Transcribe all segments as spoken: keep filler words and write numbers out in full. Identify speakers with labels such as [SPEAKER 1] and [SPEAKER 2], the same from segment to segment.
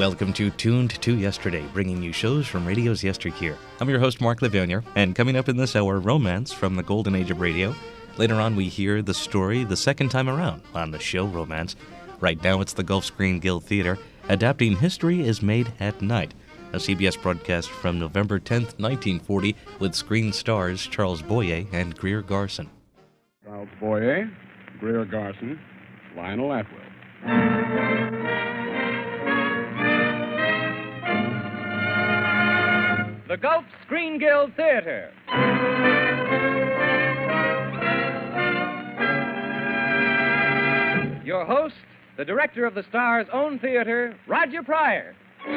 [SPEAKER 1] Welcome to Tuned to Yesterday, bringing you shows from radio's yesteryear. I'm your host, Mark Lavernier, and coming up in this hour, romance from the golden age of radio. Later on, we hear the story the second time around on the show Romance. Right now, it's the Gulf Screen Guild Theater, adapting History is Made at Night, a C B S broadcast from November tenth, nineteen forty, with screen stars Charles Boyer and Greer Garson.
[SPEAKER 2] Charles Boyer, Greer Garson, Lionel Atwill.
[SPEAKER 3] The Gulf Screen Guild Theater. Your host, the director of the Star's own theater, Roger Pryor.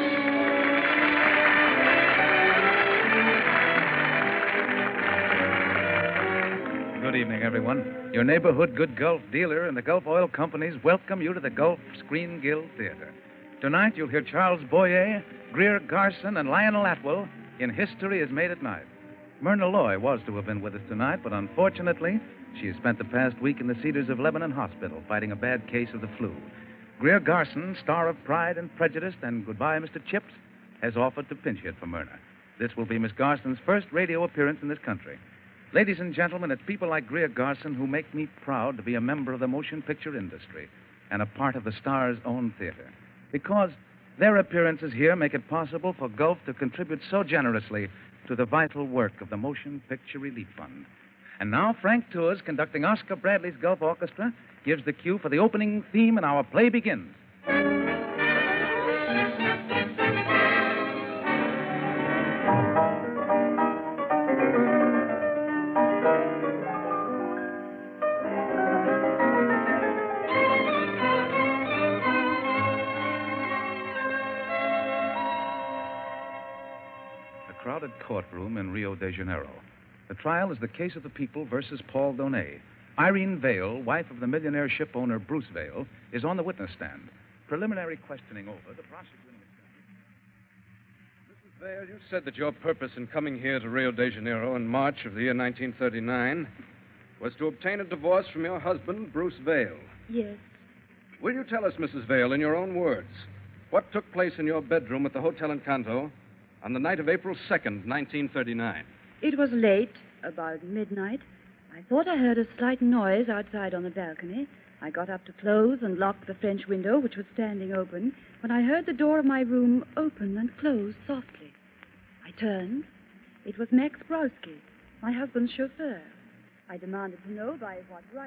[SPEAKER 4] Good evening, everyone. Your neighborhood good Gulf dealer and the Gulf Oil Companies welcome you to the Gulf Screen Guild Theater. Tonight, you'll hear Charles Boyer, Greer Garson, and Lionel Atwill in History is Made at Night. Myrna Loy was to have been with us tonight, but unfortunately, she has spent the past week in the Cedars of Lebanon Hospital fighting a bad case of the flu. Greer Garson, star of Pride and Prejudice and Goodbye, Mister Chips, has offered to pinch hit for Myrna. This will be Miss Garson's first radio appearance in this country. Ladies and gentlemen, it's people like Greer Garson who make me proud to be a member of the motion picture industry and a part of the Star's own theater. Because their appearances here make it possible for Gulf to contribute so generously to the vital work of the Motion Picture Relief Fund. And now, Frank Tours, conducting Oscar Bradley's Gulf Orchestra, gives the cue for the opening theme and our play begins. Crowded courtroom in Rio de Janeiro. The trial is the case of the people versus Paul Donay. Irene Vale, wife of the millionaire ship owner Bruce Vale, is on the witness stand. Preliminary questioning over, the prosecuting attorney.
[SPEAKER 5] Missus Vale, you said that your purpose in coming here to Rio de Janeiro in March of the year nineteen thirty-nine was to obtain a divorce from your husband, Bruce Vale.
[SPEAKER 6] Yes.
[SPEAKER 5] Will you tell us, Missus Vale, in your own words, what took place in your bedroom at the Hotel Encanto on the night of April second, nineteen thirty-nine.
[SPEAKER 6] It was late, about midnight. I thought I heard a slight noise outside on the balcony. I got up to close and lock the French window, which was standing open, when I heard the door of my room open and close softly. I turned. It was Max Browski, my husband's chauffeur. I demanded to know by what right.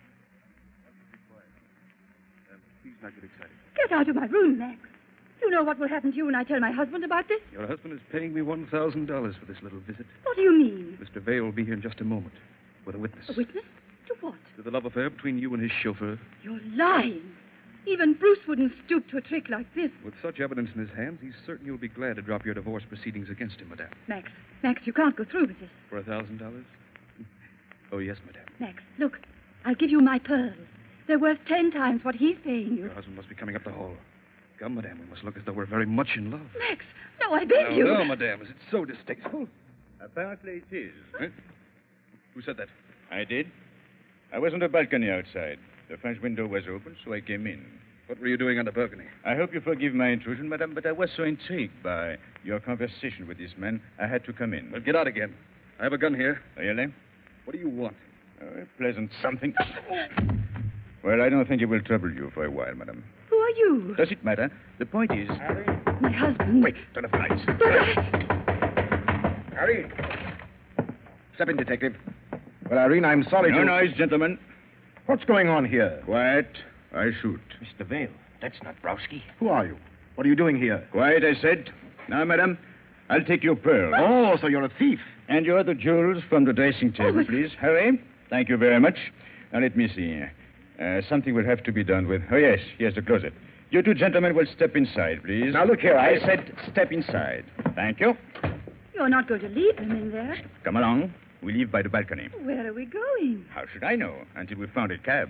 [SPEAKER 4] Be quiet. Uh, please not get excited.
[SPEAKER 6] Get out of my room, Max. You know what will happen to you when I tell my husband about this?
[SPEAKER 4] Your husband is paying me one thousand dollars for this little visit.
[SPEAKER 6] What do you mean?
[SPEAKER 4] Mister Vale will be here in just a moment with a witness.
[SPEAKER 6] A witness? To what?
[SPEAKER 4] To the love affair between you and his chauffeur.
[SPEAKER 6] You're lying. Even Bruce wouldn't stoop to a trick like this.
[SPEAKER 4] With such evidence in his hands, he's certain you'll be glad to drop your divorce proceedings against him, madame.
[SPEAKER 6] Max, Max, you can't go through with this.
[SPEAKER 4] For a thousand dollars? Oh, yes, madame.
[SPEAKER 6] Max, look, I'll give you my pearls. They're worth ten times what he's paying you.
[SPEAKER 4] Your husband must be coming up the hall. Come, madame, we must look as though we're very much in love.
[SPEAKER 6] Max, no, I beg
[SPEAKER 4] no,
[SPEAKER 6] you.
[SPEAKER 4] No, madame, is it so distasteful?
[SPEAKER 7] Apparently it is.
[SPEAKER 4] Huh? Who said that?
[SPEAKER 7] I did. I was on the balcony outside. The French window was open, so I came in.
[SPEAKER 4] What were you doing on the balcony?
[SPEAKER 7] I hope you forgive my intrusion, madame, but I was so intrigued by your conversation with this man, I had to come in.
[SPEAKER 4] Well, get out again. I have a gun here.
[SPEAKER 7] Really?
[SPEAKER 4] What do you want?
[SPEAKER 7] Oh, a pleasant something. Well, I don't think it will trouble you for a while, madame.
[SPEAKER 6] Who are you?
[SPEAKER 7] Does it matter? The point is...
[SPEAKER 6] Harry? My husband.
[SPEAKER 7] Wait, turn off the lights.
[SPEAKER 4] Harry! Step in, detective. Well, Irene, I'm sorry
[SPEAKER 7] No
[SPEAKER 4] to...
[SPEAKER 7] noise, gentlemen.
[SPEAKER 4] What's going on here?
[SPEAKER 7] Quiet. I shoot.
[SPEAKER 8] Mister Vale, that's not Browski.
[SPEAKER 4] Who are you? What are you doing here?
[SPEAKER 7] Quiet, I said. Now, madame, I'll take your pearl.
[SPEAKER 4] Oh, so you're a thief.
[SPEAKER 7] And your other jewels from the dressing table,
[SPEAKER 6] Oh,
[SPEAKER 7] please. Harry, thank you very much. Now, let me see. Uh, something will have to be done with... Oh, yes, yes, the closet. You two gentlemen will step inside, please.
[SPEAKER 4] Now, look here, I...
[SPEAKER 7] I said step inside. Thank you.
[SPEAKER 6] You're not going to leave him in there.
[SPEAKER 7] Come along. We leave by the balcony.
[SPEAKER 6] Where are we going?
[SPEAKER 7] How should I know? Until we found a cab.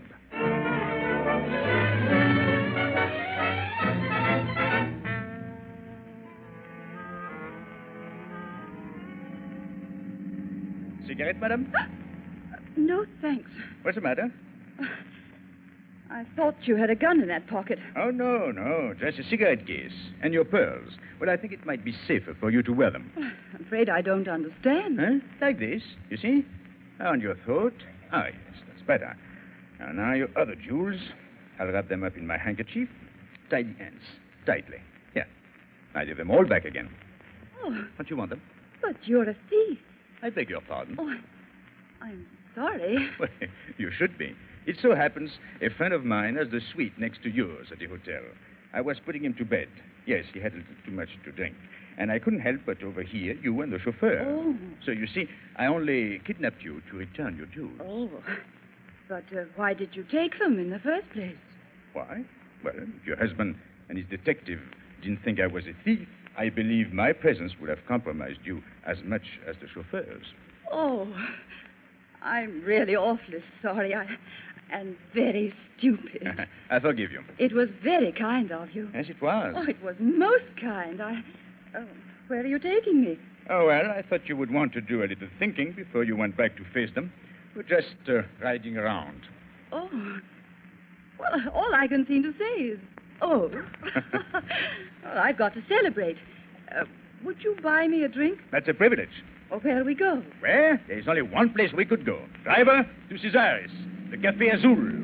[SPEAKER 7] Cigarette, madame?
[SPEAKER 6] No, thanks.
[SPEAKER 7] What's the matter?
[SPEAKER 6] I thought you had a gun in that pocket.
[SPEAKER 7] Oh, no, no. Just a cigarette case. And your pearls. Well, I think it might be safer for you to wear them.
[SPEAKER 6] I'm afraid I don't understand.
[SPEAKER 7] Huh? Like this, you see? On your throat. Ah, yes, that's better. And now your other jewels. I'll wrap them up in my handkerchief. Tie the ends. Tightly. Here. I give them all back again.
[SPEAKER 6] Oh,
[SPEAKER 7] Don't you want them?
[SPEAKER 6] but you're a thief.
[SPEAKER 7] I beg your pardon.
[SPEAKER 6] Oh, I'm sorry.
[SPEAKER 7] Well, you should be. It so happens a friend of mine has the suite next to yours at the hotel. I was putting him to bed. Yes, he had a little too much to drink. And I couldn't help but overhear you and the chauffeur.
[SPEAKER 6] Oh.
[SPEAKER 7] So you see, I only kidnapped you to return your jewels.
[SPEAKER 6] Oh, but uh, why did you take them in the first place?
[SPEAKER 7] Why? Well, if your husband and his detective didn't think I was a thief, I believe my presence would have compromised you as much as the chauffeur's.
[SPEAKER 6] Oh, I'm really awfully sorry. I and very stupid.
[SPEAKER 7] I forgive you.
[SPEAKER 6] It was very kind of you.
[SPEAKER 7] Yes, it was.
[SPEAKER 6] Oh, it was most kind. I. Oh, where are you taking me?
[SPEAKER 7] Oh, well, I thought you would want to do a little thinking before you went back to face them. We're just uh, riding around.
[SPEAKER 6] Oh, well, all I can seem to say is, oh. Well, I've got to celebrate. Uh, would you buy me a drink?
[SPEAKER 7] That's a privilege.
[SPEAKER 6] Or where'll we go?
[SPEAKER 7] Well, there's only one place we could go. Driver, to Cesaris, the Café Azul.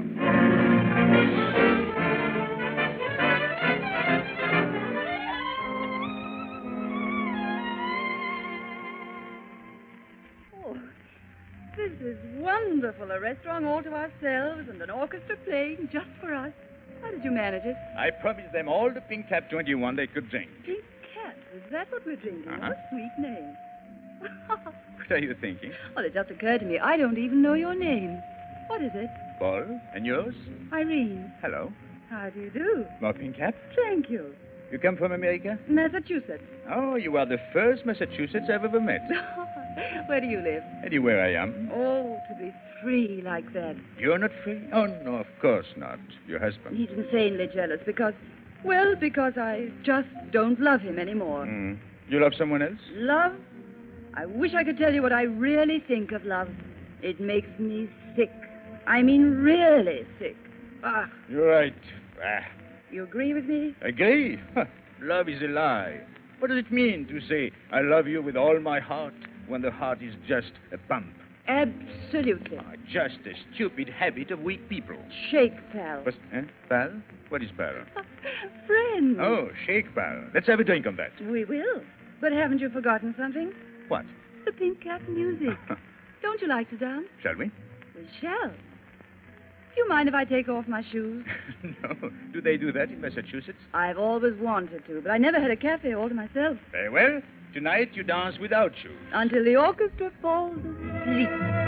[SPEAKER 6] Oh, this is wonderful. A restaurant all to ourselves and an orchestra playing just for us. How did you manage it?
[SPEAKER 7] I promised them all the Pink Cap twenty-one they could drink.
[SPEAKER 6] Pink Cat. Is that what we're drinking?
[SPEAKER 7] Uh-huh.
[SPEAKER 6] What a sweet name.
[SPEAKER 7] What are you thinking?
[SPEAKER 6] Well, it just occurred to me. I don't even know your name. What is it?
[SPEAKER 7] Paul, and yours?
[SPEAKER 6] Irene.
[SPEAKER 7] Hello.
[SPEAKER 6] How do you do?
[SPEAKER 7] More Pink Cap?
[SPEAKER 6] Thank you.
[SPEAKER 7] You come from America?
[SPEAKER 6] Massachusetts.
[SPEAKER 7] Oh, you are the first Massachusetts I've ever met.
[SPEAKER 6] Where do you live?
[SPEAKER 7] Anywhere I am.
[SPEAKER 6] Oh, to be free like that.
[SPEAKER 7] You're not free? Oh, no, of course not. Your husband.
[SPEAKER 6] He's insanely jealous because, well, because I just don't love him anymore.
[SPEAKER 7] Mm. You love someone else?
[SPEAKER 6] Love? I wish I could tell you what I really think of love. It makes me sick. I mean, really sick. Ah,
[SPEAKER 7] You're right. Ah,
[SPEAKER 6] you agree with me?
[SPEAKER 7] agree? Huh. Love is a lie. What does it mean to say, I love you with all my heart, when the heart is just a pump?
[SPEAKER 6] Absolutely.
[SPEAKER 7] Ah, just a stupid habit of weak people.
[SPEAKER 6] Shake, pal.
[SPEAKER 7] But, eh? Pal? What is pal?
[SPEAKER 6] Friend.
[SPEAKER 7] Oh, shake, pal. Let's have a drink on that.
[SPEAKER 6] We will. But haven't you forgotten something?
[SPEAKER 7] What?
[SPEAKER 6] The Pink Cat music. Don't you like to dance?
[SPEAKER 7] Shall we?
[SPEAKER 6] We shall. Do you mind if I take off my shoes?
[SPEAKER 7] No. Do they do that in Massachusetts?
[SPEAKER 6] I've always wanted to, but I never had a cafe all to myself.
[SPEAKER 7] Very well. Tonight you dance without shoes.
[SPEAKER 6] Until the orchestra falls asleep.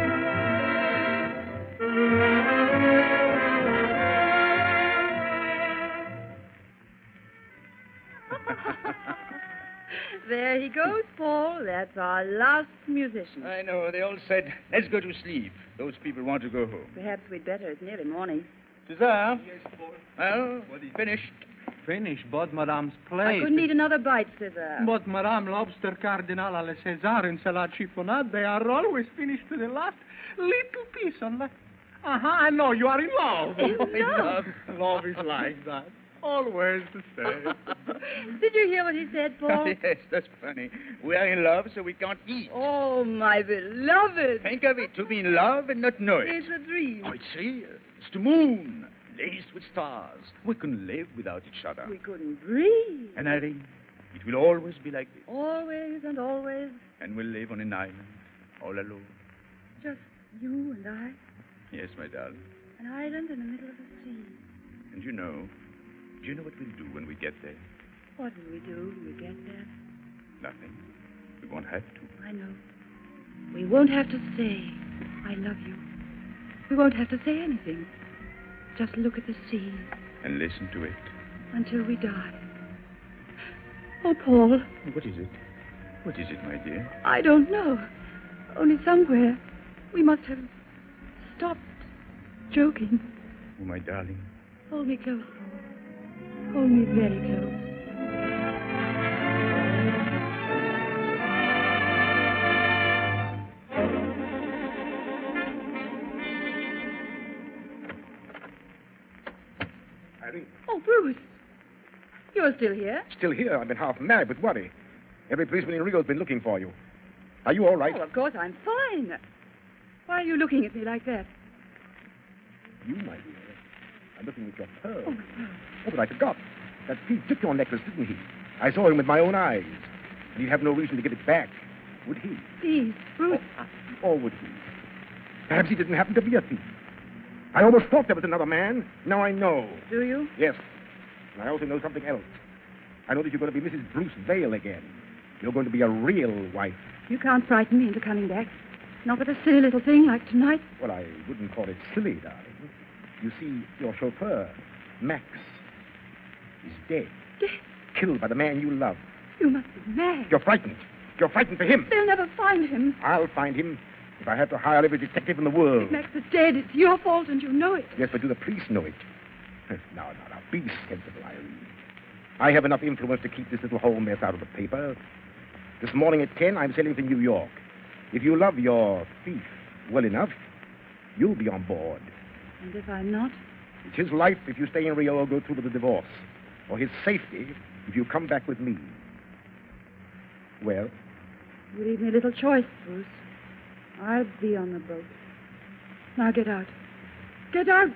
[SPEAKER 6] There he goes, Paul. That's our last musician.
[SPEAKER 7] I know. They all said, let's go to sleep. Those people want to go home.
[SPEAKER 6] Perhaps we'd better. It's nearly morning.
[SPEAKER 5] Cesar?
[SPEAKER 7] Yes, Paul. Well, finished.
[SPEAKER 9] Finished, but Madame's plate.
[SPEAKER 6] I couldn't eat another bite, Cesar.
[SPEAKER 9] But Madame Lobster Cardinal à la César and Salad Chiffonade, they are always finished to the last little piece unless... Uh-huh, I know, you are in love.
[SPEAKER 6] In love?
[SPEAKER 9] Love is like that. Always the same.
[SPEAKER 6] Did you hear what he said, Paul?
[SPEAKER 7] Yes, that's funny. We are in love, so we can't eat.
[SPEAKER 6] Oh, my beloved.
[SPEAKER 7] Think of it, to be in love and not know it.
[SPEAKER 6] It's a dream.
[SPEAKER 7] Oh, it's real. It's the moon, laced with stars. We couldn't live without each other.
[SPEAKER 6] We couldn't breathe.
[SPEAKER 7] And Irene, it will always be like this.
[SPEAKER 6] Always and always.
[SPEAKER 7] And we'll live on an island, all alone.
[SPEAKER 6] Just you and I.
[SPEAKER 7] Yes, my darling.
[SPEAKER 6] An island in the middle of the sea.
[SPEAKER 7] And you know, do you know what we'll do when we get there?
[SPEAKER 6] What will we do when we get there?
[SPEAKER 7] Nothing. We won't have to.
[SPEAKER 6] I know. We won't have to say, I love you. We won't have to say anything. Just look at the sea.
[SPEAKER 7] And listen to it.
[SPEAKER 6] Until we die. Oh, Paul.
[SPEAKER 7] What is it? What is it, my dear?
[SPEAKER 6] I don't know. Only somewhere we must have stopped joking.
[SPEAKER 7] Oh, my darling.
[SPEAKER 6] Hold me close, Paul. Hold me very close.
[SPEAKER 7] Irene.
[SPEAKER 6] Oh, Bruce. You're still here?
[SPEAKER 7] Still here. I've been half mad with worry. Every policeman in Rio's been looking for you. Are you all right?
[SPEAKER 6] Oh, of course, I'm fine. Why are you looking at me like that?
[SPEAKER 7] You, my dear, are looking at your pearl. Oh, oh, but I forgot. That thief took your necklace, didn't he? I saw him with my own eyes. And he'd have no reason to give it back, would he?
[SPEAKER 6] Please, Bruce.
[SPEAKER 7] Or, or would he? Perhaps he didn't happen to be a thief. I almost thought there was another man. Now I know.
[SPEAKER 6] Do you?
[SPEAKER 7] Yes. And I also know something else. I know that you're going to be Missus Bruce Vale again. You're going to be a real wife.
[SPEAKER 6] You can't frighten me into coming back. Not with a silly little thing like tonight.
[SPEAKER 7] Well, I wouldn't call it silly, darling. You see, your chauffeur, Max, is dead.
[SPEAKER 6] Dead?
[SPEAKER 7] Killed by the man you love.
[SPEAKER 6] You must be mad.
[SPEAKER 7] You're frightened. You're frightened for him.
[SPEAKER 6] They'll never find him.
[SPEAKER 7] I'll find him if I have to hire every detective in the world.
[SPEAKER 6] If Max is dead, it's your fault, and you know it.
[SPEAKER 7] Yes, but do the police know it? Now, now, now, be sensible, Irene. I have enough influence to keep this little whole mess out of the paper. This morning at ten, I'm sailing to New York. If you love your thief well enough, you'll be on board.
[SPEAKER 6] And if I'm not?
[SPEAKER 7] It's his life if you stay in Rio or go through with the divorce. Or his safety if you come back with me. Well?
[SPEAKER 6] You leave me little choice, Bruce. I'll be on the boat. Now get out. Get out!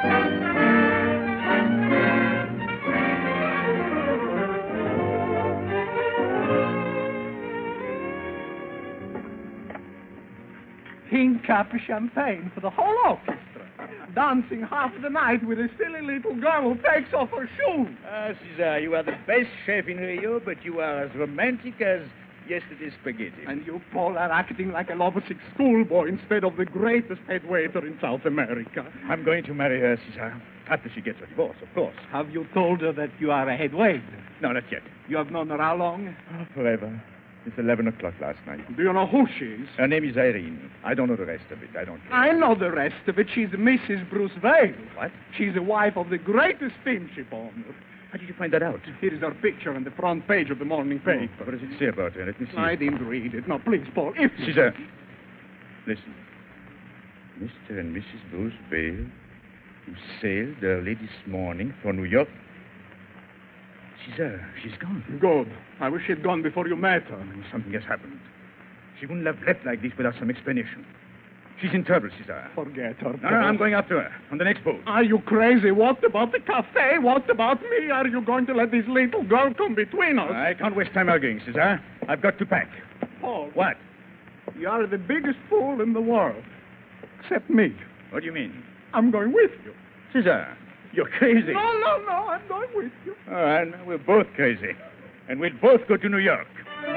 [SPEAKER 9] King cap of champagne for the whole orchestra. Dancing half the night with a silly little girl who takes off her shoes.
[SPEAKER 7] Ah, Cesar, you are the best chef in Rio, but you are as romantic as yesterday's spaghetti.
[SPEAKER 9] And you, Paul, are acting like a lovesick schoolboy instead of the greatest head waiter in South America.
[SPEAKER 7] I'm going to marry her, Cesar, after she gets a divorce, of course.
[SPEAKER 9] Have you told her that you are a head waiter?
[SPEAKER 7] No, not yet.
[SPEAKER 9] You have known her how long?
[SPEAKER 7] Oh, forever. It's eleven o'clock last night.
[SPEAKER 9] Do you know who she is?
[SPEAKER 7] Her name is Irene. I don't know the rest of it. I don't care.
[SPEAKER 9] I know the rest of it. She's Missus Bruce Vale.
[SPEAKER 7] What?
[SPEAKER 9] She's the wife of the greatest steamship owner.
[SPEAKER 7] How did you find that out?
[SPEAKER 9] Here is her picture on the front page of the morning paper.
[SPEAKER 7] Oh, what does it say about her? Let me see.
[SPEAKER 9] I didn't read it. Now, please, Paul, if...
[SPEAKER 7] Cesar, listen. Mister and Missus Bruce Vale, who sailed early this morning for New York. Cesar, she's gone.
[SPEAKER 9] Good. I wish she'd gone before you met her.
[SPEAKER 7] Something has happened. She wouldn't have left like this without some explanation. She's in trouble, Cesar.
[SPEAKER 9] Forget her.
[SPEAKER 7] No, no, I'm going after her on the next boat.
[SPEAKER 9] Are you crazy? What about the cafe? What about me? Are you going to let this little girl come between us?
[SPEAKER 7] I can't waste time arguing, Cesar. I've got to pack.
[SPEAKER 9] Paul.
[SPEAKER 7] What?
[SPEAKER 9] You are the biggest fool in the world. Except me.
[SPEAKER 7] What do you mean?
[SPEAKER 9] I'm going with you.
[SPEAKER 7] Cesar, you're crazy.
[SPEAKER 9] No, no, no. I'm going with you.
[SPEAKER 7] All right, we're both crazy. And we'll both go to New York.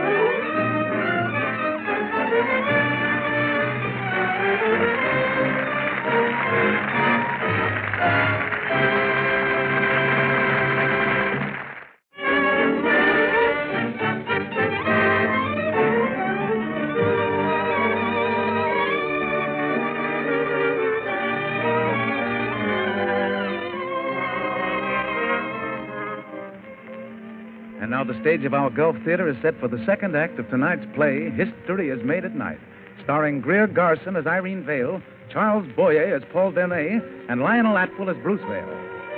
[SPEAKER 4] And now the stage of our Gulf Theater is set for the second act of tonight's play, History is Made at Night, starring Greer Garson as Irene Vale, Charles Boyer as Paul Dernay, and Lionel Atwill as Bruce Vale.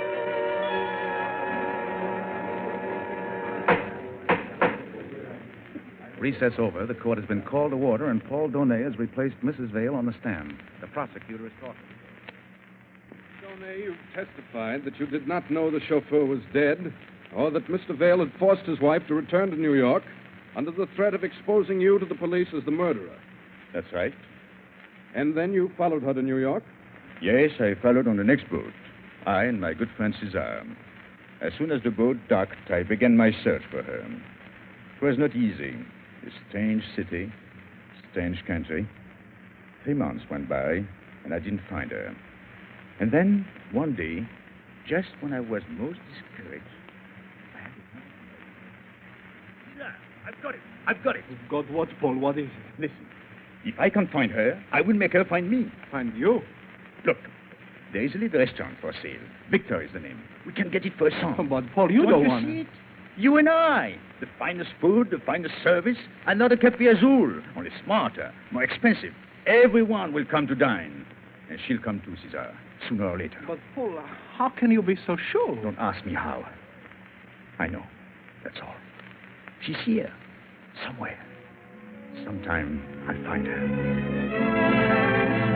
[SPEAKER 4] Recess over, the court has been called to order, and Paul Donnay has replaced Missus Vale on the stand. The prosecutor is talking.
[SPEAKER 5] Donnay, you've testified that you did not know the chauffeur was dead, or that Mister Vale had forced his wife to return to New York under the threat of exposing you to the police as the murderer.
[SPEAKER 7] That's right.
[SPEAKER 5] And then you followed her to New York?
[SPEAKER 7] Yes, I followed on the next boat. I and my good friend Cesar. As soon as the boat docked, I began my search for her. It was not easy. A strange city, strange country. Three months went by, and I didn't find her. And then, one day, just when I was most discouraged, I had it. Cesar, I've got it. I've got it.
[SPEAKER 9] You've got what, Paul? What is it?
[SPEAKER 7] Listen, if I can find her, I will make her find me.
[SPEAKER 9] Find you?
[SPEAKER 7] Look, there is a little restaurant for sale. Victor is the name. We can get it for a song.
[SPEAKER 9] Oh, but, Paul, you
[SPEAKER 7] don't,
[SPEAKER 9] don't
[SPEAKER 7] you
[SPEAKER 9] want
[SPEAKER 7] see
[SPEAKER 9] it.
[SPEAKER 7] it. You and I. The finest food, the finest service. Another Cafe Azul. Only smarter, more expensive. Everyone will come to dine. And she'll come too, Cesar, sooner or later.
[SPEAKER 9] But, Paul, how can you be so sure?
[SPEAKER 7] Don't ask me how. I know. That's all. She's here. Somewhere. Sometime I'll find her.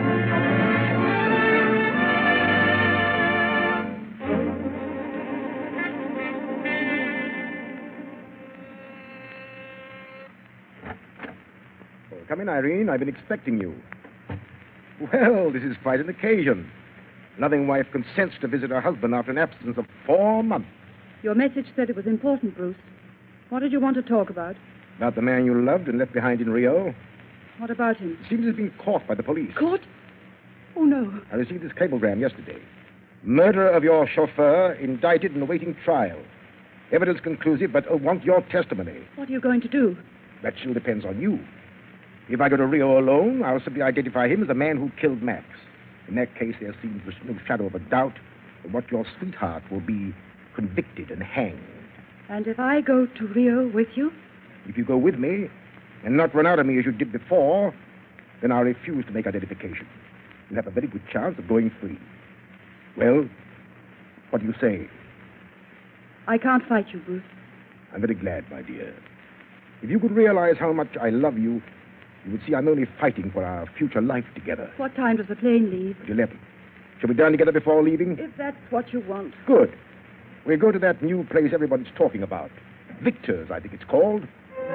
[SPEAKER 8] Come in, Irene. I've been expecting you. Well, this is quite an occasion. A loving wife consents to visit her husband after an absence of four months.
[SPEAKER 6] Your message said it was important, Bruce. What did you want to talk about?
[SPEAKER 8] About the man you loved and left behind in Rio.
[SPEAKER 6] What about him?
[SPEAKER 8] Seems to have been caught by the police.
[SPEAKER 6] Caught? Oh, no.
[SPEAKER 8] I received this cablegram yesterday. Murderer of your chauffeur, indicted and awaiting trial. Evidence conclusive, but uh, want your testimony.
[SPEAKER 6] What are you going to do?
[SPEAKER 8] That still depends on you. If I go to Rio alone, I'll simply identify him as the man who killed Max. In that case, there seems no shadow of a doubt that what your sweetheart will be convicted and hanged.
[SPEAKER 6] And if I go to Rio with you?
[SPEAKER 8] If you go with me and not run out of me as you did before, then I'll refuse to make identification. You'll have a very good chance of going free. Well, what do you say?
[SPEAKER 6] I can't fight you, Bruce.
[SPEAKER 8] I'm very glad, my dear. If you could realize how much I love you, you would see I'm only fighting for our future life together.
[SPEAKER 6] What time does the plane leave?
[SPEAKER 8] At eleven. Shall we dine together before leaving?
[SPEAKER 6] If that's what you want.
[SPEAKER 8] Good. We'll go to that new place everyone's talking about. Victor's, I think it's called.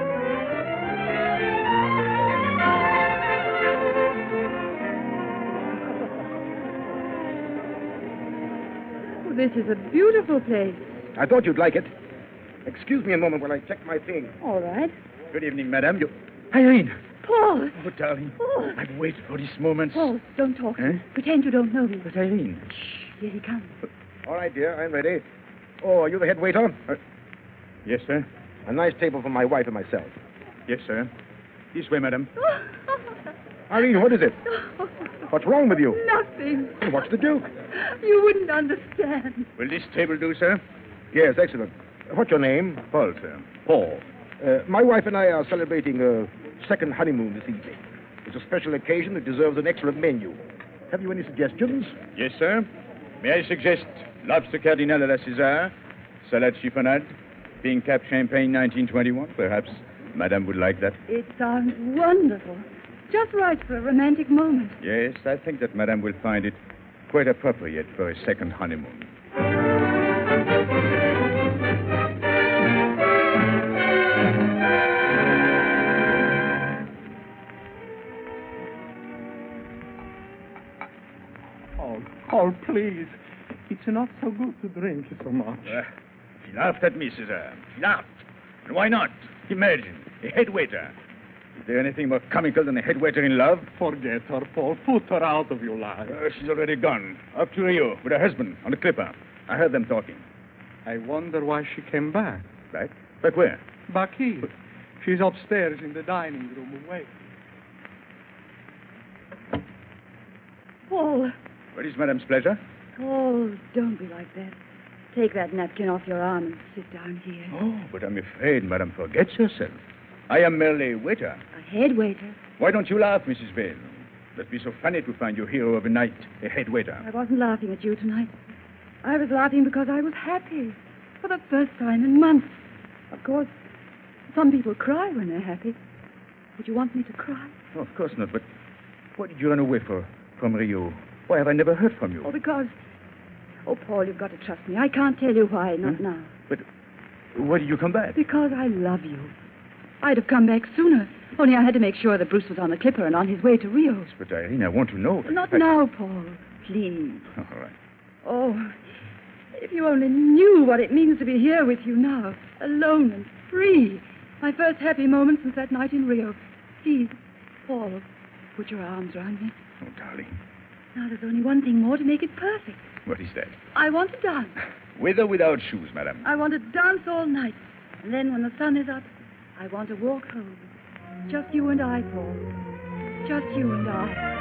[SPEAKER 6] Oh, this is a beautiful place.
[SPEAKER 8] I thought you'd like it. Excuse me a moment while I check my thing.
[SPEAKER 6] All right.
[SPEAKER 7] Good evening, madam. You... Irene.
[SPEAKER 6] Paul!
[SPEAKER 7] Oh, darling.
[SPEAKER 6] Paul!
[SPEAKER 7] I've waited for this moment.
[SPEAKER 6] Paul, don't talk.
[SPEAKER 7] Eh?
[SPEAKER 6] Pretend you don't know me.
[SPEAKER 7] But Irene.
[SPEAKER 6] Shh, here he comes.
[SPEAKER 8] All right, dear, I'm ready. Oh, are you the head waiter?
[SPEAKER 7] Uh, yes, sir.
[SPEAKER 8] A nice table for my wife and myself.
[SPEAKER 7] Yes, sir. This way, madam.
[SPEAKER 8] Irene, what is it? What's wrong with you?
[SPEAKER 6] Nothing.
[SPEAKER 8] What's the Duke?
[SPEAKER 6] You wouldn't understand.
[SPEAKER 7] Will this table do, sir?
[SPEAKER 8] Yes, excellent. What's your name?
[SPEAKER 7] Paul, sir.
[SPEAKER 8] Paul. Uh, my wife and I are celebrating a second honeymoon this evening. It's a special occasion that deserves an excellent menu. Have you any suggestions?
[SPEAKER 7] Yes, sir. May I suggest lobster cardinal à la César, salad chiffonade, pink cap champagne nineteen twenty-one, perhaps? Madame would like that.
[SPEAKER 6] It sounds wonderful. Just right for a romantic moment.
[SPEAKER 7] Yes, I think that Madame will find it quite appropriate for a second honeymoon.
[SPEAKER 9] Oh, Paul, please. It's not so good to drink so much.
[SPEAKER 7] Uh, she laughed at me, Cesar. She laughed. And why not? Imagine, a head waiter. Is there anything more comical than a head waiter in love?
[SPEAKER 9] Forget her, Paul. Put her out of your life.
[SPEAKER 7] Uh, she's already gone. Off to Rio with her husband on the clipper. I heard them talking.
[SPEAKER 9] I wonder why she came back.
[SPEAKER 7] Back? Back where?
[SPEAKER 9] Back here. She's upstairs in the dining room away.
[SPEAKER 6] Paul.
[SPEAKER 7] What is Madame's pleasure?
[SPEAKER 6] Paul, don't be like that. Take that napkin off your arm and sit down here.
[SPEAKER 7] Oh, but I'm afraid Madame forgets herself. I am merely a waiter.
[SPEAKER 6] A head waiter?
[SPEAKER 7] Why don't you laugh, Missus Vale? That'd be so funny to find your hero of a night, a head waiter.
[SPEAKER 6] I wasn't laughing at you tonight. I was laughing because I was happy. For the first time in months. Of course, some people cry when they're happy. Would you want me to cry?
[SPEAKER 7] Oh, of course not, but why did you run away for, from Rio? Why have I never heard from you?
[SPEAKER 6] Oh, because... Oh, Paul, you've got to trust me. I can't tell you why, not
[SPEAKER 7] Hmm?
[SPEAKER 6] now.
[SPEAKER 7] But why did you come back?
[SPEAKER 6] Because I love you. I'd have come back sooner. Only I had to make sure that Bruce was on the clipper and on his way to Rio.
[SPEAKER 7] But, Irene, I want to know.
[SPEAKER 6] Not
[SPEAKER 7] I...
[SPEAKER 6] now, Paul. Please.
[SPEAKER 7] All right.
[SPEAKER 6] Oh, if you only knew what it means to be here with you now, alone and free. My first happy moment since that night in Rio. Please, Paul, put your arms around me.
[SPEAKER 7] Oh, darling.
[SPEAKER 6] Now, there's only one thing more to make it perfect.
[SPEAKER 7] What is that?
[SPEAKER 6] I want to dance.
[SPEAKER 7] With or without shoes, madam?
[SPEAKER 6] I want to dance all night. And then when the sun is up, I want to walk home. Just you and I, Paul. Just you and I.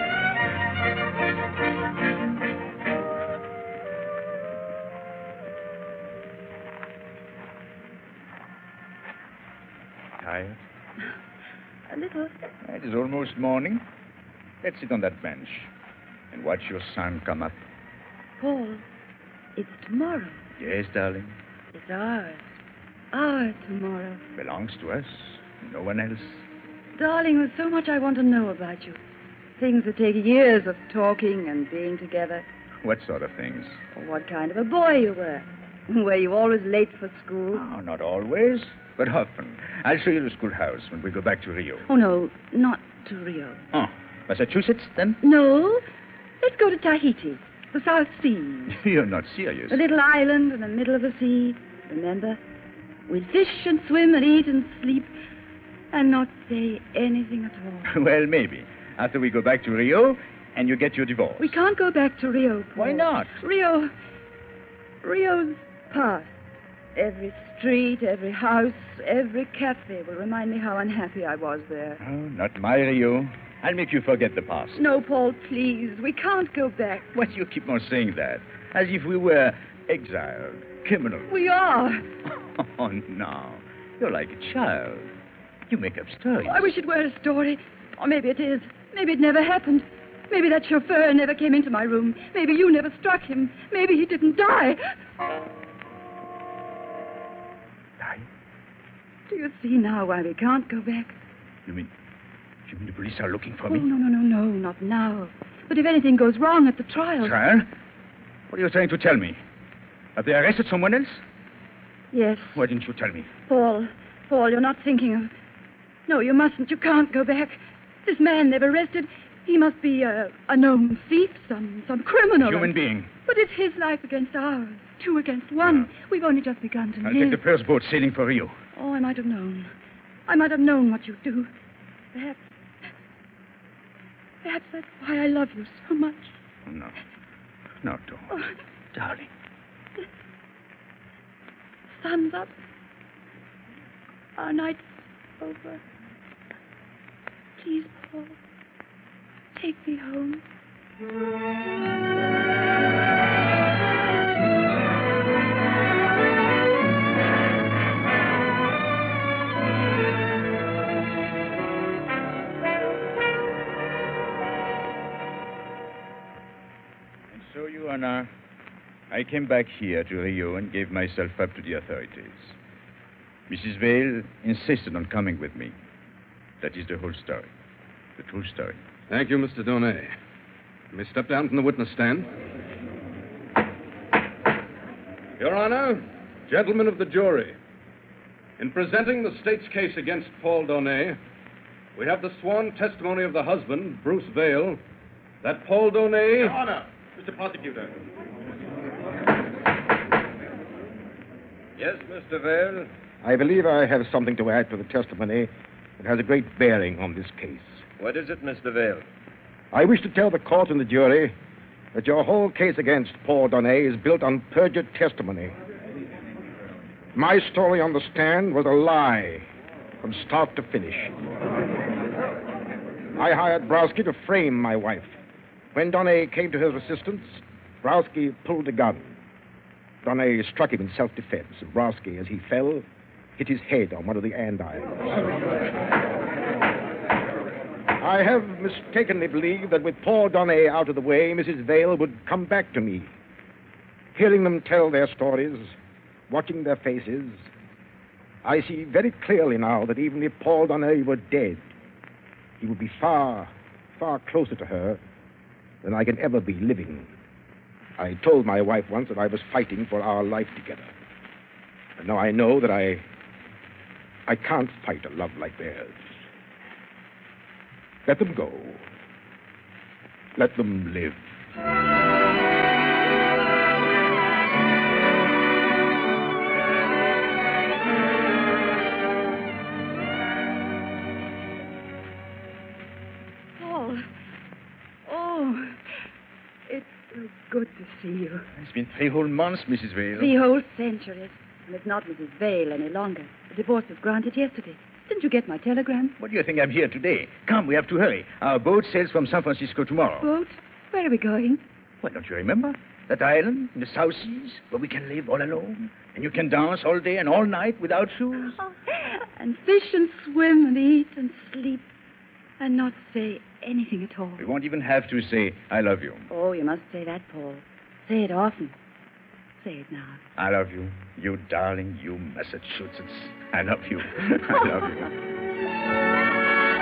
[SPEAKER 7] Tired?
[SPEAKER 6] A little.
[SPEAKER 7] It is almost morning. Let's sit on that bench. and watch your sun come up.
[SPEAKER 6] Paul, it's tomorrow.
[SPEAKER 7] Yes, darling.
[SPEAKER 6] It's ours. Ours tomorrow.
[SPEAKER 7] Belongs to us. No one else.
[SPEAKER 6] Darling, there's so much I want to know about you. Things that take years of talking and being together.
[SPEAKER 7] What sort of things?
[SPEAKER 6] What kind of a boy you were. Were you always late for school?
[SPEAKER 7] Oh, not always, but often. I'll show you the schoolhouse when we go back to Rio.
[SPEAKER 6] Oh, no, not to Rio.
[SPEAKER 7] Oh, Massachusetts, then?
[SPEAKER 6] No. Let's go to Tahiti, the South Seas.
[SPEAKER 7] You're not serious.
[SPEAKER 6] A little island in the middle of the sea. Remember? We'll fish and swim and eat and sleep and not say anything at all.
[SPEAKER 7] Well, maybe. After we go back to Rio and you get your divorce.
[SPEAKER 6] We can't go back to Rio, Paul.
[SPEAKER 7] Why not?
[SPEAKER 6] Rio... Rio's past. Every street, every house, every cafe will remind me how unhappy I was there.
[SPEAKER 7] Oh, not my Rio. I'll make you forget the past.
[SPEAKER 6] No, Paul, please. We can't go back.
[SPEAKER 7] Why do you keep on saying that? As if we were exiled, criminals.
[SPEAKER 6] We are.
[SPEAKER 7] Oh, no. You're like a child. You make up stories.
[SPEAKER 6] I wish it were a story. Or maybe it is. Maybe it never happened. Maybe that chauffeur never came into my room. Maybe you never struck him. Maybe he didn't die.
[SPEAKER 7] Die?
[SPEAKER 6] Do you see now why we can't go back?
[SPEAKER 7] You mean... You mean the police are looking for
[SPEAKER 6] oh,
[SPEAKER 7] me?
[SPEAKER 6] No, no, no, no, not now. But if anything goes wrong at the trial...
[SPEAKER 7] Trial? What are you trying to tell me? Have they arrested someone else?
[SPEAKER 6] Yes.
[SPEAKER 7] Why didn't you tell me?
[SPEAKER 6] Paul, Paul, you're not thinking of... No, you mustn't. You can't go back. This man they've arrested, he must be a, a known thief, some some criminal.
[SPEAKER 7] A human being.
[SPEAKER 6] But it's his life against ours. Two against one.
[SPEAKER 7] Yeah.
[SPEAKER 6] We've only just begun to
[SPEAKER 7] I'll
[SPEAKER 6] live.
[SPEAKER 7] take the first boat sailing for Rio.
[SPEAKER 6] Oh, I might have known. I might have known what you'd do. Perhaps... Perhaps that's why I love you so much.
[SPEAKER 7] No. No, don't.
[SPEAKER 6] Oh.
[SPEAKER 7] Darling.
[SPEAKER 6] Sun's up. Our night's over. Please, Paul, take me home.
[SPEAKER 7] And so, Your Honor, I came back here to Rio and gave myself up to the authorities. Missus Vale insisted on coming with me. That is the whole story. The true story.
[SPEAKER 5] Thank you, Mister Donay. Let me step down from the witness stand. Your Honor, gentlemen of the jury, in presenting the state's case against Paul Donay, we have the sworn testimony of the husband, Bruce Vale, that Paul Donay...
[SPEAKER 10] Your Honor, Mister Prosecutor.
[SPEAKER 5] Yes, Mister Vale?
[SPEAKER 8] I believe I have something to add to the testimony that has a great bearing on this case.
[SPEAKER 10] What is it, Mister Vale?
[SPEAKER 8] I wish to tell the court and the jury that your whole case against Paul Donay is built on perjured testimony. My story on the stand was a lie from start to finish. I hired Browski to frame my wife. When Donay came to his assistance, Browski pulled a gun. Donay struck him in self-defense, and Browski, as he fell, hit his head on one of the andirons. I have mistakenly believed that with Paul Donay out of the way, Missus Vale would come back to me. Hearing them tell their stories, watching their faces, I see very clearly now that even if Paul Donay were dead, he would be far, far closer to her than I can ever be living. I told my wife once that I was fighting for our life together. And now I know that I... I can't fight a love like theirs. Let them go. Let them live.
[SPEAKER 6] Paul. Oh, it's so good to see you.
[SPEAKER 7] It's been three whole months, Missus Vale.
[SPEAKER 6] Three whole centuries. And it's not Missus Vale any longer. The divorce was granted yesterday. Didn't you get my telegram?
[SPEAKER 7] What do you think I'm here today? Come, we have to hurry. Our boat sails from San Francisco tomorrow.
[SPEAKER 6] Boat? Where are we going?
[SPEAKER 7] Well, don't you remember? That island in the South Seas where we can live all alone. And you can dance all day and all night without shoes.
[SPEAKER 6] Oh, and fish and swim and eat and sleep And not say anything at all.
[SPEAKER 7] We won't even have to say, I love you.
[SPEAKER 6] Oh, you must say that, Paul. Say it often. Say it now.
[SPEAKER 7] I love you. You darling, you Massachusetts. I love you. I love you.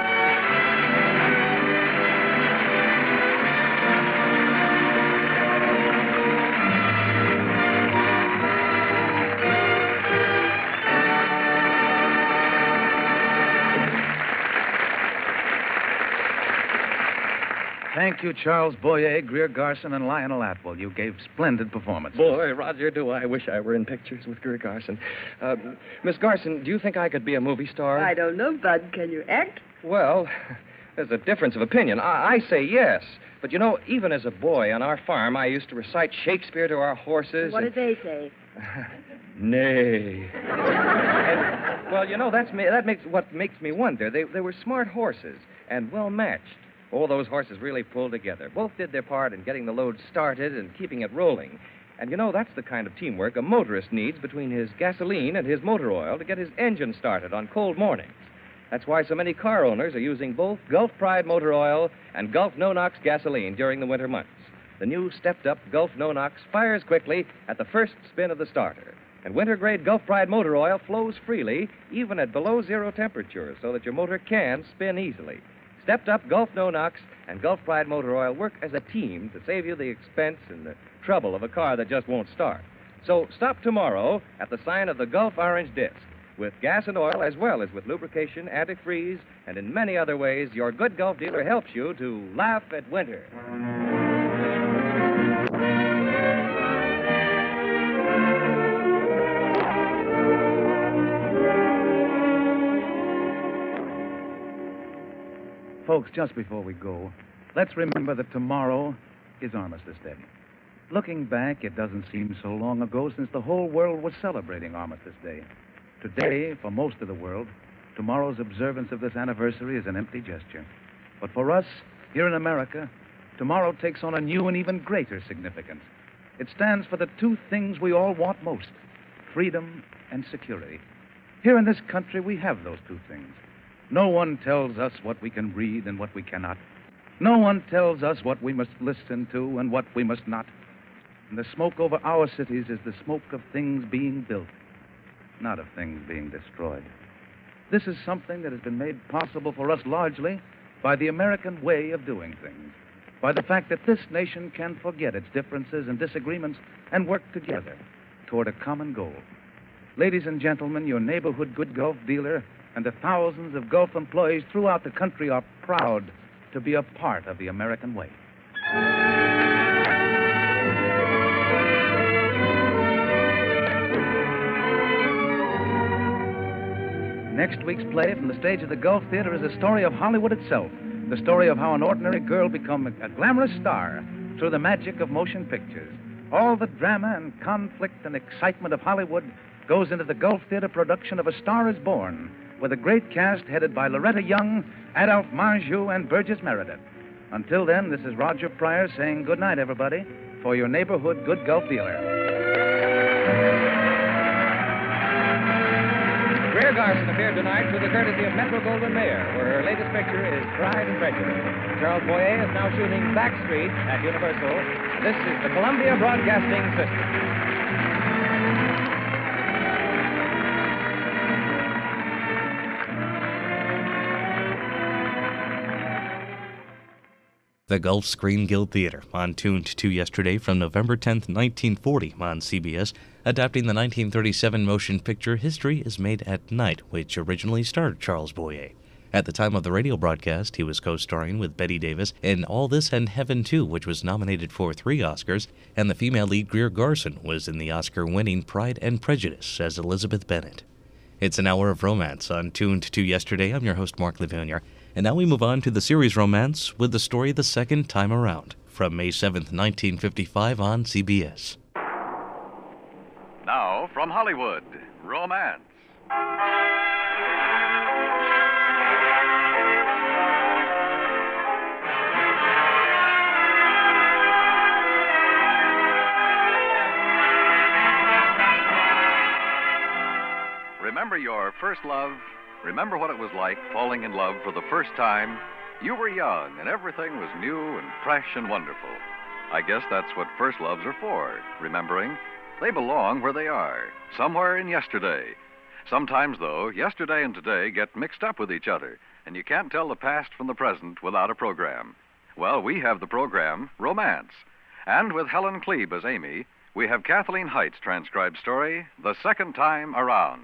[SPEAKER 4] Thank you, Charles Boyer, Greer Garson, and Lionel Atwell. You gave splendid performances.
[SPEAKER 10] Boy, Roger, do I wish I were in pictures with Greer Garson. Uh, Miss Garson, do you think I could be a movie star?
[SPEAKER 11] I don't know, Bud. Can you act?
[SPEAKER 10] Well, there's a difference of opinion. I, I say yes. But, you know, even as a boy on our farm, I used to recite Shakespeare to our horses.
[SPEAKER 6] What
[SPEAKER 10] and...
[SPEAKER 6] did they say?
[SPEAKER 10] Nay. And, well, you know, that's me, that makes what makes me wonder. They, they were smart horses and well-matched. All those horses really pulled together. Both did their part in getting the load started and keeping it rolling. And, you know, that's the kind of teamwork a motorist needs between his gasoline and his motor oil to get his engine started on cold mornings. That's why so many car owners are using both Gulf Pride motor oil and Gulf No-Nox gasoline during the winter months. The new stepped-up Gulf No-Nox fires quickly at the first spin of the starter. And winter-grade Gulf Pride motor oil flows freely, even at below zero temperatures, so that your motor can spin easily. Stepped-up Gulf No-Nox and Gulf Pride motor oil work as a team to save you the expense and the trouble of a car that just won't start. So stop tomorrow at the sign of the Gulf Orange Disc. With gas and oil, as well as with lubrication, antifreeze, and in many other ways, your good Gulf dealer helps you to laugh at winter.
[SPEAKER 4] Folks, just before we go, let's remember that tomorrow is Armistice Day. Looking back, it doesn't seem so long ago since the whole world was celebrating Armistice Day. Today, for most of the world, tomorrow's observance of this anniversary is an empty gesture. But for us, here in America, tomorrow takes on a new and even greater significance. It stands for the two things we all want most, freedom and security. Here in this country, we have those two things. No one tells us what we can read and what we cannot. No one tells us what we must listen to and what we must not. And the smoke over our cities is the smoke of things being built, not of things being destroyed. This is something that has been made possible for us largely by the American way of doing things, by the fact that this nation can forget its differences and disagreements and work together toward a common goal. Ladies and gentlemen, your neighborhood good Gulf dealer and the thousands of Gulf employees throughout the country are proud to be a part of the American way. Next week's play from the stage of the Gulf Theater is a story of Hollywood itself, the story of how an ordinary girl becomes a glamorous star through the magic of motion pictures. All the drama and conflict and excitement of Hollywood goes into the Gulf Theater production of A Star is Born, with a great cast headed by Loretta Young, Adolphe Manjou, and Burgess Meredith. Until then, this is Roger Pryor saying good night, everybody, for your neighborhood good Gulf dealer.
[SPEAKER 3] Greer Garson appeared tonight through the courtesy of Metro-Goldwyn-Mayer, where her latest picture is Pride and Prejudice. Charles Boyer is now shooting Backstreet at Universal. This is the Columbia Broadcasting System.
[SPEAKER 1] The Gulf Screen Guild Theater, on Tuned to Yesterday from November tenth, nineteen forty on C B S, adapting the nineteen thirty-seven motion picture History is Made at Night, which originally starred Charles Boyer. At the time of the radio broadcast, he was co-starring with Bette Davis in All This and Heaven two, which was nominated for three Oscars, and the female lead Greer Garson was in the Oscar-winning Pride and Prejudice as Elizabeth Bennet. It's an hour of romance on Tuned to Yesterday. I'm your host, Mark Levonier. And now we move on to the series Romance with the story The Second Time Around from May seventh, nineteen fifty-five on C B S.
[SPEAKER 12] Now, from Hollywood, Romance. Remember your first love? Remember what it was like falling in love for the first time You were young, and everything was new and fresh and wonderful. I guess that's what first loves are for, remembering. They belong where they are, somewhere in yesterday. Sometimes, though, yesterday and today get mixed up with each other, and you can't tell the past from the present without a program. Well, we have the program Romance. And with Helen Klebe as Amy, we have Kathleen Height's transcribed story, The Second Time Around.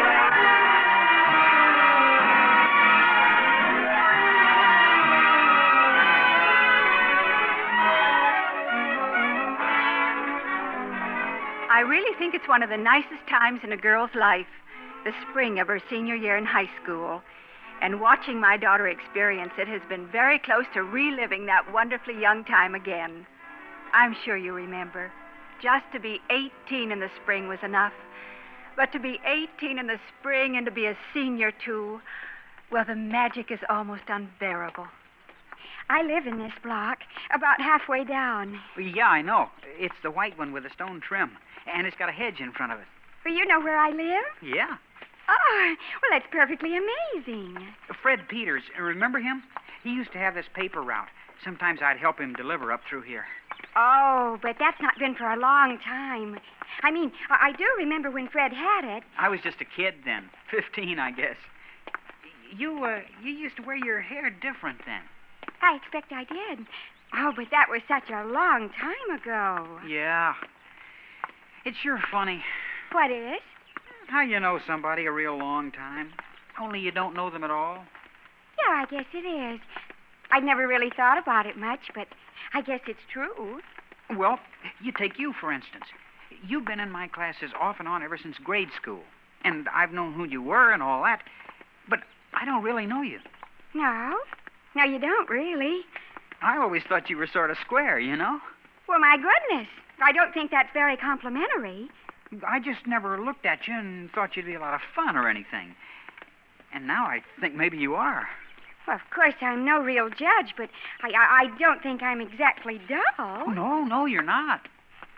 [SPEAKER 13] I really think it's one of the nicest times in a girl's life, the spring of her senior year in high school. And watching my daughter experience it has been very close to reliving that wonderfully young time again. I'm sure you remember. Just to be eighteen in the spring was enough. But to be eighteen in the spring and to be a senior, too, well, the magic is almost unbearable.
[SPEAKER 14] I live in this block, about halfway down.
[SPEAKER 15] Yeah, I know. It's the white one with the stone trim, and it's got a hedge in front of it.
[SPEAKER 14] Well, you know where I live?
[SPEAKER 15] Yeah.
[SPEAKER 14] Oh, well, that's perfectly amazing.
[SPEAKER 15] Fred Peters, remember him? He used to have this paper route. Sometimes I'd help him deliver up through here.
[SPEAKER 14] Oh, but that's not been for a long time. I mean, I, I do remember when Fred had it.
[SPEAKER 15] I was just a kid then, fifteen, I guess. You, uh, you used to wear your hair different then.
[SPEAKER 14] I expect I did. Oh, but that was such a long time ago.
[SPEAKER 15] Yeah. It's sure funny.
[SPEAKER 14] What is?
[SPEAKER 15] How you know somebody a real long time, only you don't know them at all.
[SPEAKER 14] Yeah, I guess it is. I'd never really thought about it much, but I guess it's true.
[SPEAKER 15] Well, you take you, for instance. You've been in my classes off and on ever since grade school, and I've known who you were and all that, but I don't really know you.
[SPEAKER 14] No? No, you don't really.
[SPEAKER 15] I always thought you were sort of square, you know?
[SPEAKER 14] Well, my goodness. I don't think that's very complimentary.
[SPEAKER 15] I just never looked at you and thought you'd be a lot of fun or anything. And now I think maybe you are.
[SPEAKER 14] Well, of course, I'm no real judge, but I, I, I don't think I'm exactly dull.
[SPEAKER 15] Oh, no, no, you're not.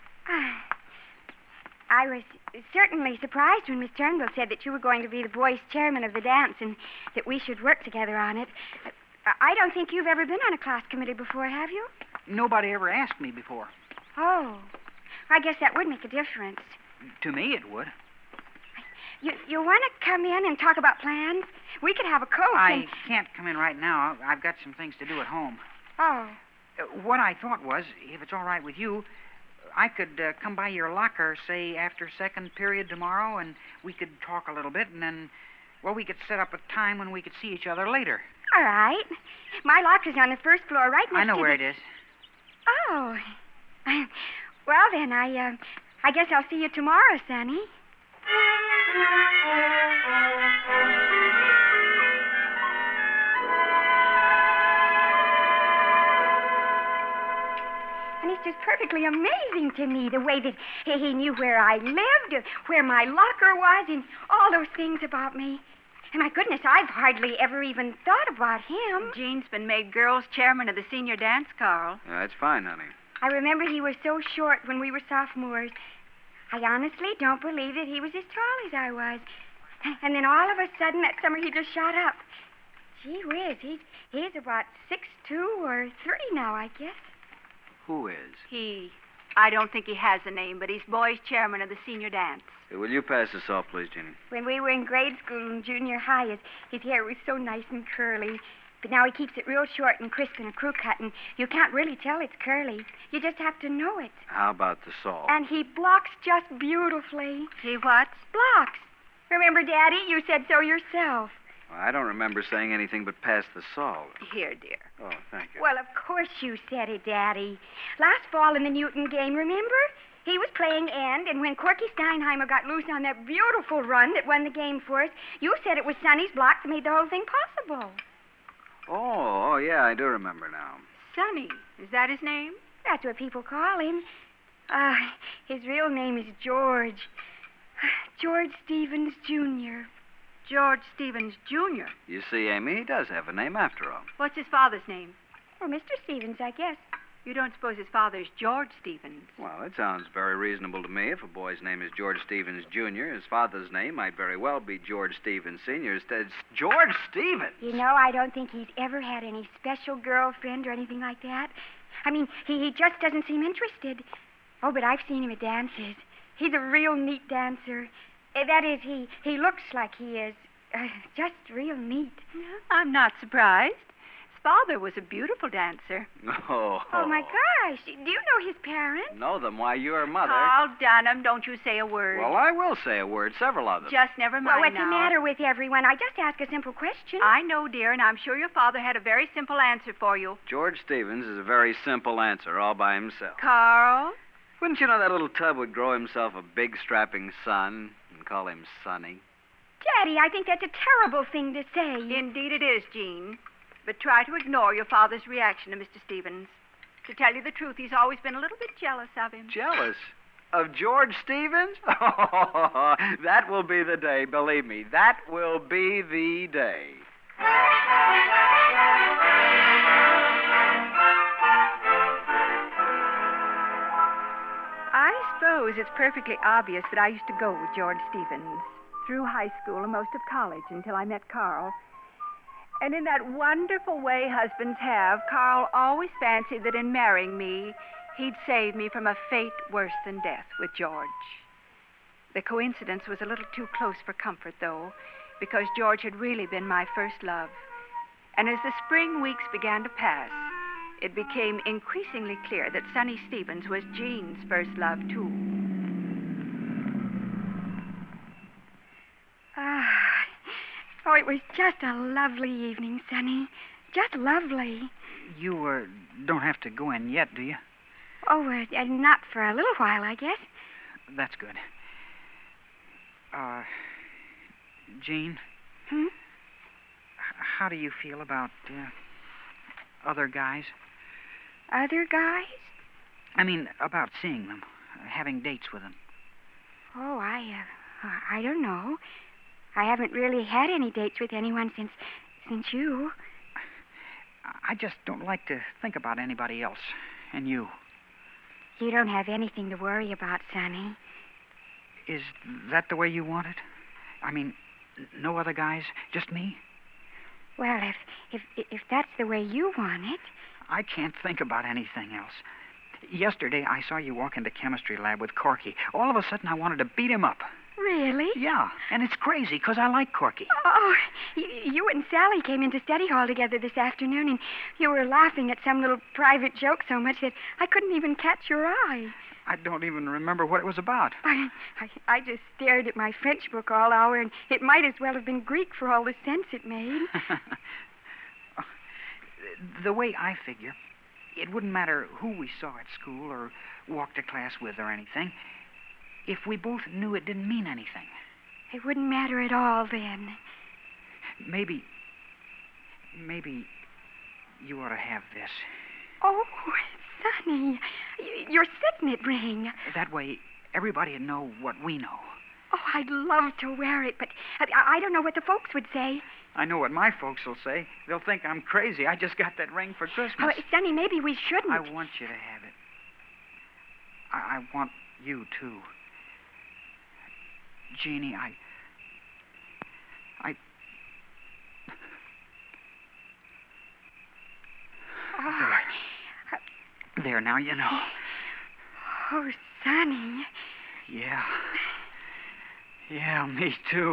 [SPEAKER 14] I was certainly surprised when Miss Turnbull said that you were going to be the boys' chairman of the dance and that we should work together on it. I don't think you've ever been on a class committee before, have you?
[SPEAKER 15] Nobody ever asked me before.
[SPEAKER 14] Oh, I guess that would make a difference.
[SPEAKER 15] To me, it would.
[SPEAKER 14] You you want to come in and talk about plans? We could have a coke.
[SPEAKER 15] I
[SPEAKER 14] and...
[SPEAKER 15] can't come in right now. I've got some things to do at home.
[SPEAKER 14] Oh.
[SPEAKER 15] Uh, what I thought was, if it's all right with you, I could uh, come by your locker, say, after second period tomorrow, and we could talk a little bit, and then, well, we could set up a time when we could see each other later.
[SPEAKER 14] All right. My locker's on the first floor, right next
[SPEAKER 15] I know
[SPEAKER 14] to
[SPEAKER 15] where
[SPEAKER 14] the...
[SPEAKER 15] it is.
[SPEAKER 14] Oh. Well, then, I, uh, I guess I'll see you tomorrow, Sonny. And it's just perfectly amazing to me the way that he, he knew where I lived, where my locker was, and all those things about me. And my goodness, I've hardly ever even thought about him.
[SPEAKER 13] Gene's been made girls' chairman of the senior dance, Carl.
[SPEAKER 7] Yeah, that's fine, honey.
[SPEAKER 14] I remember he was so short when we were sophomores. I honestly don't believe that he was as tall as I was. And then all of a sudden, that summer, he just shot up. Gee whiz, he's, he's about six two or three now, I guess.
[SPEAKER 7] Who is?
[SPEAKER 13] He. I don't think he has a name, but he's boys' chairman of the senior dance.
[SPEAKER 7] Hey, will you pass this off, please, Jeannie?
[SPEAKER 14] When we were in grade school and junior high, his, his hair was so nice and curly. But now he keeps it real short and crisp in a crew cut, and you can't really tell it's curly. You just have to know it.
[SPEAKER 7] How about the salt?
[SPEAKER 14] And he blocks just beautifully.
[SPEAKER 13] He what?
[SPEAKER 14] Blocks. Remember, Daddy? You said so yourself.
[SPEAKER 7] Well, I don't remember saying anything but pass the salt.
[SPEAKER 13] Here, dear.
[SPEAKER 7] Oh, thank you.
[SPEAKER 14] Well, of course you said it, Daddy. Last fall in the Newton game, remember? He was playing end, and when Corky Steinheimer got loose on that beautiful run that won the game for us, you said it was Sonny's block that made the whole thing possible.
[SPEAKER 7] Oh, oh, yeah, I do remember now.
[SPEAKER 13] Sonny. Is that his name?
[SPEAKER 14] That's what people call him. Uh, his real name is George. George Stevens, Junior
[SPEAKER 13] George Stevens, Junior
[SPEAKER 7] You see, Amy, he does have a name after all.
[SPEAKER 13] What's his father's name?
[SPEAKER 14] Well, Mister Stevens, I guess.
[SPEAKER 13] You don't suppose his father's George Stevens?
[SPEAKER 16] Well, it sounds very reasonable to me. If a boy's name is George Stevens, Junior, his father's name might very well be George Stevens, Senior Instead, it's George Stevens.
[SPEAKER 14] You know, I don't think he's ever had any special girlfriend or anything like that. I mean, he, he just doesn't seem interested. Oh, but I've seen him at dances. He's a real neat dancer. Uh, That is, he, he looks like he is. Uh, just real neat.
[SPEAKER 13] I'm not surprised. His father was a beautiful dancer.
[SPEAKER 16] Oh.
[SPEAKER 14] Oh, my gosh. Do you know his parents?
[SPEAKER 16] Know them. Why, your mother.
[SPEAKER 13] Carl Dunham, don't you say a word.
[SPEAKER 16] Well, I will say a word, several of them.
[SPEAKER 13] Just never mind
[SPEAKER 14] Well, what's
[SPEAKER 13] now.
[SPEAKER 14] the matter with everyone? I just asked a simple question.
[SPEAKER 13] I know, dear, and I'm sure your father had a very simple answer for you.
[SPEAKER 16] George Stevens is a very simple answer, all by himself.
[SPEAKER 13] Carl?
[SPEAKER 16] Wouldn't you know that little tub would grow himself a big, strapping son and call him Sonny?
[SPEAKER 14] Daddy, I think that's a terrible thing to say.
[SPEAKER 13] Indeed it is, Jean. But try to ignore your father's reaction to Mister Stevens. To tell you the truth, he's always been a little bit jealous of him.
[SPEAKER 16] Jealous? Of George Stevens? Oh, that will be the day, believe me. That will be the day.
[SPEAKER 13] I suppose it's perfectly obvious that I used to go with George Stevens through high school and most of college until I met Carl. And in that wonderful way husbands have, Carl always fancied that in marrying me, he'd save me from a fate worse than death with George. The coincidence was a little too close for comfort, though, because George had really been my first love. And as the spring weeks began to pass, it became increasingly clear that Sonny Stevens was Jean's first love, too.
[SPEAKER 14] Ah, oh, it was just a lovely evening, Sonny. Just lovely.
[SPEAKER 15] You uh, don't have to go in yet, do you?
[SPEAKER 14] Oh, uh, uh, not for a little while, I guess.
[SPEAKER 15] That's good. Uh, Jean?
[SPEAKER 14] Hmm?
[SPEAKER 15] h- How do you feel about uh, other guys?
[SPEAKER 14] Other guys?
[SPEAKER 15] I mean, about seeing them, uh, having dates with them.
[SPEAKER 14] Oh, I, uh, I don't know. I haven't really had any dates with anyone since, since you.
[SPEAKER 15] I just don't like to think about anybody else. And you.
[SPEAKER 14] You don't have anything to worry about, Sonny.
[SPEAKER 15] Is that the way you want it? I mean, n- no other guys, just me?
[SPEAKER 14] Well, if, if, if that's the way you want it.
[SPEAKER 15] I can't think about anything else. Yesterday, I saw you walk into chemistry lab with Corky. All of a sudden, I wanted to beat him up.
[SPEAKER 14] Really?
[SPEAKER 15] Yeah, and it's crazy, because I like Corky.
[SPEAKER 14] Oh, y- you and Sally came into study hall together this afternoon, and you were laughing at some little private joke so much that I couldn't even catch your eye.
[SPEAKER 15] I don't even remember what it was about.
[SPEAKER 14] I, I, I just stared at my French book all hour, and it might as well have been Greek for all the sense it made.
[SPEAKER 15] The way I figure, it wouldn't matter who we saw at school or walked to class with or anything, if we both knew it didn't mean anything.
[SPEAKER 14] It wouldn't matter at all then.
[SPEAKER 15] Maybe, maybe you ought to have this.
[SPEAKER 14] Oh, Sonny, y- your signet ring.
[SPEAKER 15] That way, everybody would know what we know.
[SPEAKER 14] Oh, I'd love to wear it, but I, I don't know what the folks would say.
[SPEAKER 15] I know what my folks will say. They'll think I'm crazy. I just got that ring for Christmas.
[SPEAKER 14] Oh, Sonny, maybe we shouldn't.
[SPEAKER 15] I want you to have it. I, I want you, too. Jeannie, I... I...
[SPEAKER 14] Oh,
[SPEAKER 15] There. There, now you know.
[SPEAKER 14] oh, Sonny.
[SPEAKER 15] Yeah. Yeah, me too.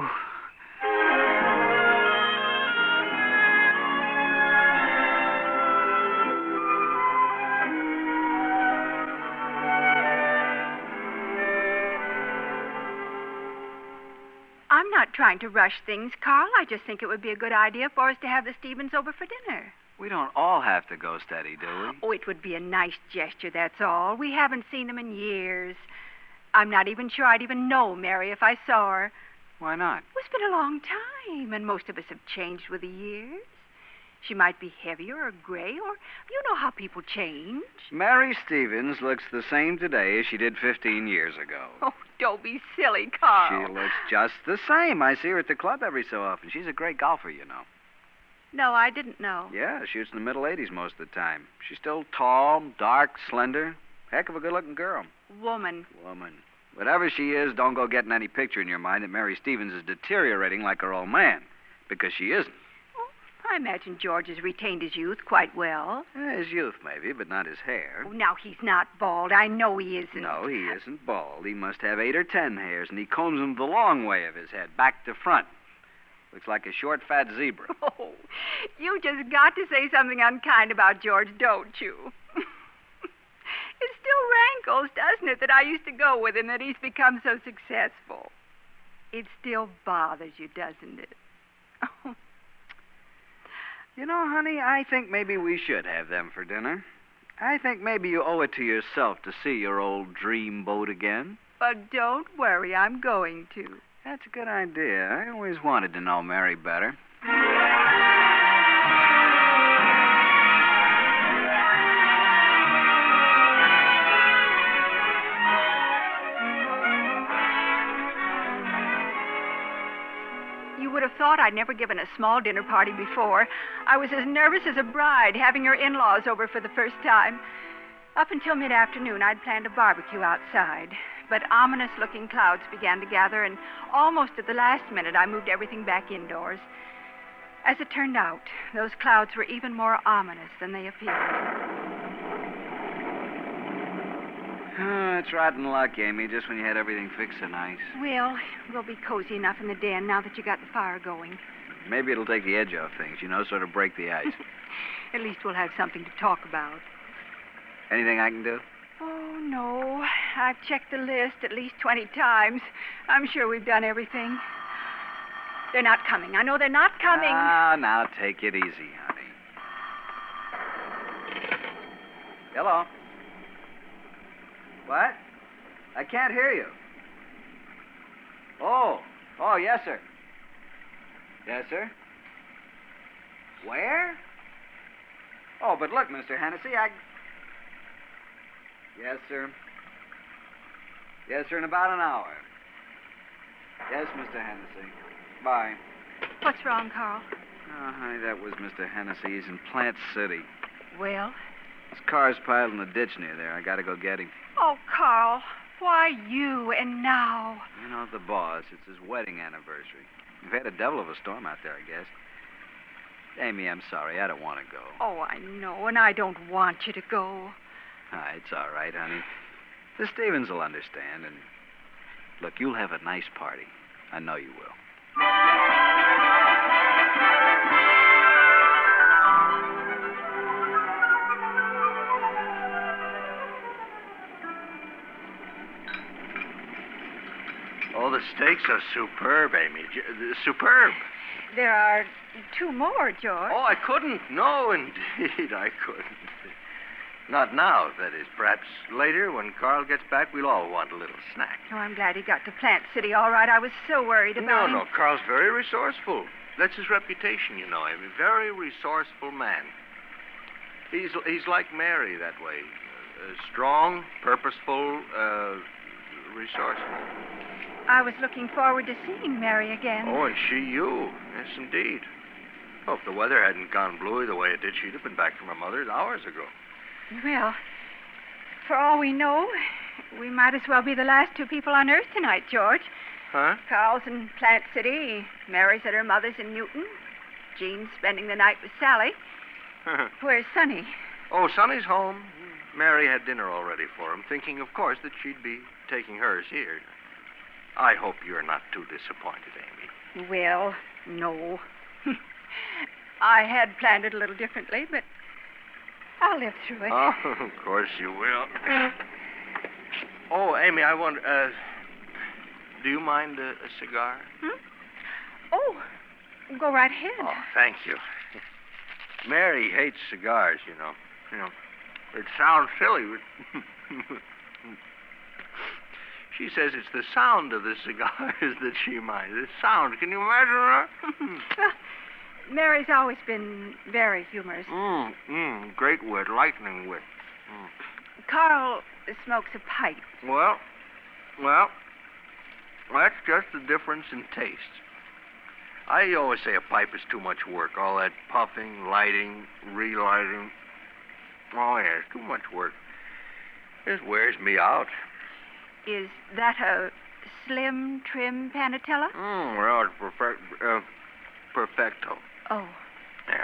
[SPEAKER 13] I'm not trying to rush things, Carl. I just think it would be a good idea for us to have the Stevens over for dinner.
[SPEAKER 16] We don't all have to go steady, do we?
[SPEAKER 13] Oh, it would be a nice gesture, that's all. We haven't seen them in years. I'm not even sure I'd even know Mary if I saw her.
[SPEAKER 16] Why not?
[SPEAKER 13] Well, it's been a long time, and most of us have changed with the years. She might be heavier or gray, or you know how people change.
[SPEAKER 16] Mary Stevens looks the same today as she did fifteen years ago.
[SPEAKER 13] Oh, don't be silly, Carl.
[SPEAKER 16] She looks just the same. I see her at the club every so often. She's a great golfer, you know.
[SPEAKER 13] No, I didn't know.
[SPEAKER 16] Yeah, shoots in the middle eighties most of the time. She's still tall, dark, slender. Heck of a good-looking girl.
[SPEAKER 13] Woman.
[SPEAKER 16] Woman. Whatever she is, don't go getting any picture in your mind that Mary Stevens is deteriorating like her old man. Because she isn't.
[SPEAKER 13] I imagine George has retained his youth quite well.
[SPEAKER 16] Eh, his youth, maybe, but not his hair.
[SPEAKER 13] Oh, now, he's not bald. I know he isn't.
[SPEAKER 16] No, he isn't bald. He must have eight or ten hairs, and he combs them the long way of his head, back to front. Looks like a short, fat zebra.
[SPEAKER 13] Oh, you just got to say something unkind about George, don't you? It still rankles, doesn't it, that I used to go with him, that he's become so successful. It still bothers you, doesn't it? Oh.
[SPEAKER 16] You know, honey, I think maybe we should have them for dinner. I think maybe you owe it to yourself to see your old dream boat again.
[SPEAKER 13] But don't worry, I'm going to.
[SPEAKER 16] That's a good idea. I always wanted to know Mary better.
[SPEAKER 13] You would have thought I'd never given a small dinner party before. I was as nervous as a bride having her in-laws over for the first time. Up until mid-afternoon, I'd planned a barbecue outside. But ominous-looking clouds began to gather, and almost at the last minute, I moved everything back indoors. As it turned out, those clouds were even more ominous than they appeared.
[SPEAKER 16] Oh, it's rotten luck, Amy, just when you had everything fixed so nice.
[SPEAKER 13] Well, we'll be cozy enough in the den now that you got the fire going.
[SPEAKER 16] Maybe it'll take the edge off things, you know, sort of break the ice.
[SPEAKER 13] At least we'll have something to talk about.
[SPEAKER 16] Anything I can do?
[SPEAKER 13] Oh, no. I've checked the list at least twenty times. I'm sure we've done everything. They're not coming. I know they're not coming.
[SPEAKER 16] Ah, now take it easy, honey. Hello? What? I can't hear you. Oh. Oh, yes, sir. Yes, sir. Where? Oh, but look, Mister Hennessy, I... Yes, sir. Yes, sir, in about an hour. Yes, Mister Hennessy. Bye.
[SPEAKER 13] What's wrong, Carl?
[SPEAKER 16] Oh, honey, that was Mister Hennessy. He's in Plant City.
[SPEAKER 13] Well?
[SPEAKER 16] His car's piled in the ditch near there. I gotta go get him.
[SPEAKER 13] Oh, Carl, why you and now?
[SPEAKER 16] You know, the boss. It's his wedding anniversary. We've had a devil of a storm out there, I guess. Amy, I'm sorry. I don't want to go.
[SPEAKER 13] Oh, I know, and I don't want you to go.
[SPEAKER 16] Ah, it's all right, honey. The Stevens will understand, and look, you'll have a nice party. I know you will.
[SPEAKER 17] Oh, the steaks are superb, Amy. Superb.
[SPEAKER 13] There are two more, George.
[SPEAKER 17] Oh, I couldn't. No, indeed, I couldn't. Not now, that is. Perhaps later, when Carl gets back, we'll all want a little snack.
[SPEAKER 13] Oh, I'm glad he got to Plant City all right. I was so worried about
[SPEAKER 17] no,
[SPEAKER 13] him.
[SPEAKER 17] No, no. Carl's very resourceful. That's his reputation, you know. A very resourceful man. He's he's like Mary that way. Uh, strong, purposeful, uh, resourceful.
[SPEAKER 13] I was looking forward to seeing Mary again.
[SPEAKER 17] Oh, and she you. Yes, indeed. Oh, if the weather hadn't gone bluey the way it did, she'd have been back from her mother's hours ago.
[SPEAKER 13] Well, for all we know, we might as well be the last two people on Earth tonight, George.
[SPEAKER 17] Huh?
[SPEAKER 13] Carl's in Plant City. Mary's at her mother's in Newton. Jean's spending the night with Sally. Where's Sonny?
[SPEAKER 17] Oh, Sonny's home. Mary had dinner already for him, thinking, of course, that she'd be taking hers here. I hope you're not too disappointed, Amy.
[SPEAKER 13] Well, no. I had planned it a little differently, but I'll live through it.
[SPEAKER 17] Oh, of course you will. Oh, Amy, I wonder, uh, do you mind a, a cigar?
[SPEAKER 13] Hmm? Oh, go right ahead.
[SPEAKER 17] Oh, thank you. Mary hates cigars, you know. You know, it sounds silly, but she says it's the sound of the cigars that she minds. The sound. Can you imagine her?
[SPEAKER 13] Well, Mary's always been very humorous.
[SPEAKER 17] Mm, mm, great wit, lightning wit. Mm.
[SPEAKER 13] Carl smokes a pipe.
[SPEAKER 17] Well, well, that's just the difference in taste. I always say a pipe is too much work. All that puffing, lighting, relighting. Oh, yeah, it's too much work. This wears me out.
[SPEAKER 13] Is that a slim, trim panatella?
[SPEAKER 17] Mm, well, it's perfect, uh, perfecto.
[SPEAKER 13] Oh.
[SPEAKER 17] Yeah.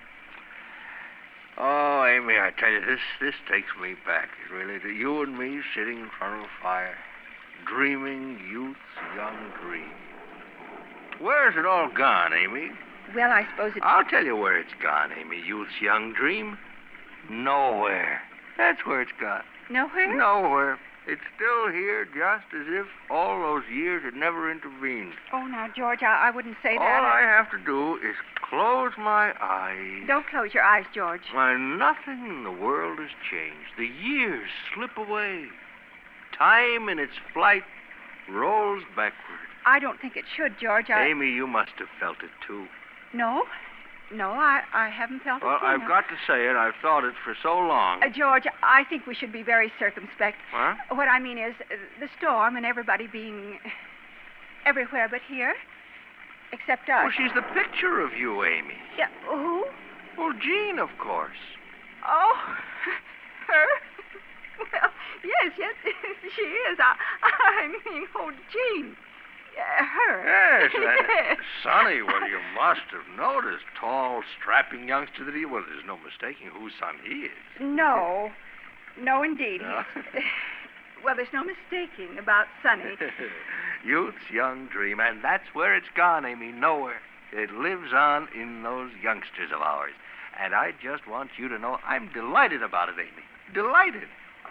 [SPEAKER 17] Oh, Amy, I tell you, this this takes me back. Really, to you and me sitting in front of a fire, dreaming youth's young dream. Where's it all gone, Amy?
[SPEAKER 13] Well, I suppose it's...
[SPEAKER 17] I'll tell you where it's gone, Amy. Youth's young dream. Nowhere. That's where it's gone.
[SPEAKER 13] Nowhere?
[SPEAKER 17] Nowhere. It's still here just as if all those years had never intervened.
[SPEAKER 13] Oh, now, George, I, I wouldn't say
[SPEAKER 17] All
[SPEAKER 13] that.
[SPEAKER 17] I have to do is close my eyes.
[SPEAKER 13] Don't close your eyes, George.
[SPEAKER 17] Why, nothing in the world has changed. The years slip away. Time in its flight rolls backward.
[SPEAKER 13] I don't think it should, George. I...
[SPEAKER 17] Amy, you must have felt it, too.
[SPEAKER 13] No. No, I, I haven't felt
[SPEAKER 17] Well,
[SPEAKER 13] it.
[SPEAKER 17] I've
[SPEAKER 13] no.
[SPEAKER 17] got to say it. I've thought it for so long.
[SPEAKER 13] Uh, George, I think we should be very circumspect.
[SPEAKER 17] Huh?
[SPEAKER 13] What I mean is uh, the storm and everybody being everywhere but here, except us.
[SPEAKER 17] Well, she's the picture of you, Amy.
[SPEAKER 13] Yeah, who?
[SPEAKER 17] Well, Jean, of course.
[SPEAKER 13] Oh, her? Well, yes, yes, she is. I, I mean, oh, Jean. Yeah, her.
[SPEAKER 17] Yes, that Sonny, well, you must have noticed. Tall, strapping youngster that he was. There's no mistaking whose son he is.
[SPEAKER 13] No. No, indeed.
[SPEAKER 17] No?
[SPEAKER 13] Well, there's no mistaking about Sonny.
[SPEAKER 17] Youth's young dream, and that's where it's gone, Amy, nowhere. It lives on in those youngsters of ours. And I just want you to know I'm delighted about it, Amy. Delighted.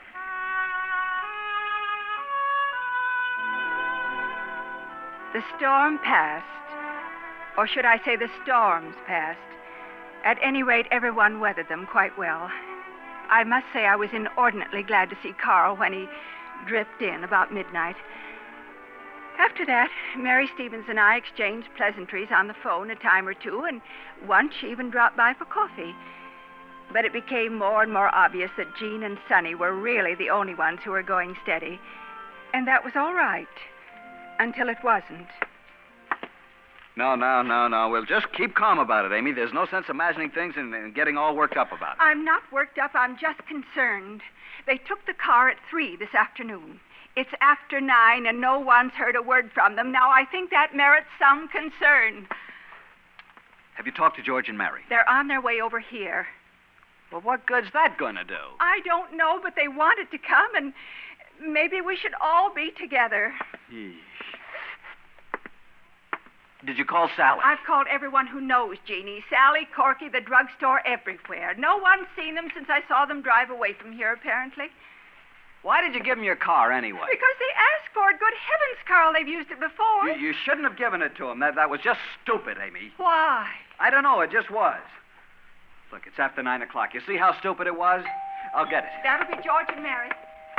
[SPEAKER 13] The storm passed, or should I say the storms passed. At any rate, everyone weathered them quite well. I must say I was inordinately glad to see Carl when he dripped in about midnight. After that, Mary Stevens and I exchanged pleasantries on the phone a time or two, and once she even dropped by for coffee. But it became more and more obvious that Jean and Sonny were really the only ones who were going steady. And that was all right. Until it wasn't.
[SPEAKER 18] No, no, no, no. We'll just keep calm about it, Amy. There's no sense imagining things and, and getting all worked up about it.
[SPEAKER 13] I'm not worked up. I'm just concerned. They took the car at three this afternoon. It's after nine, and no one's heard a word from them. Now, I think that merits some concern.
[SPEAKER 18] Have you talked to George and Mary?
[SPEAKER 13] They're on their way over here.
[SPEAKER 18] Well, what good's that going to do?
[SPEAKER 13] I don't know, but they wanted to come, and maybe we should all be together.
[SPEAKER 18] Yeesh. Did you call Sally?
[SPEAKER 13] I've called everyone who knows Jeannie. Sally, Corky, the drugstore, everywhere. No one's seen them since I saw them drive away from here, apparently.
[SPEAKER 18] Why did you give them your car anyway?
[SPEAKER 13] Because they asked for it. Good heavens, Carl, they've used it before.
[SPEAKER 18] You, you shouldn't have given it to them. That, that was just stupid, Amy.
[SPEAKER 13] Why?
[SPEAKER 18] I don't know. It just was. Look, it's after nine o'clock. You see how stupid it was? I'll get it.
[SPEAKER 13] That'll be George and Mary.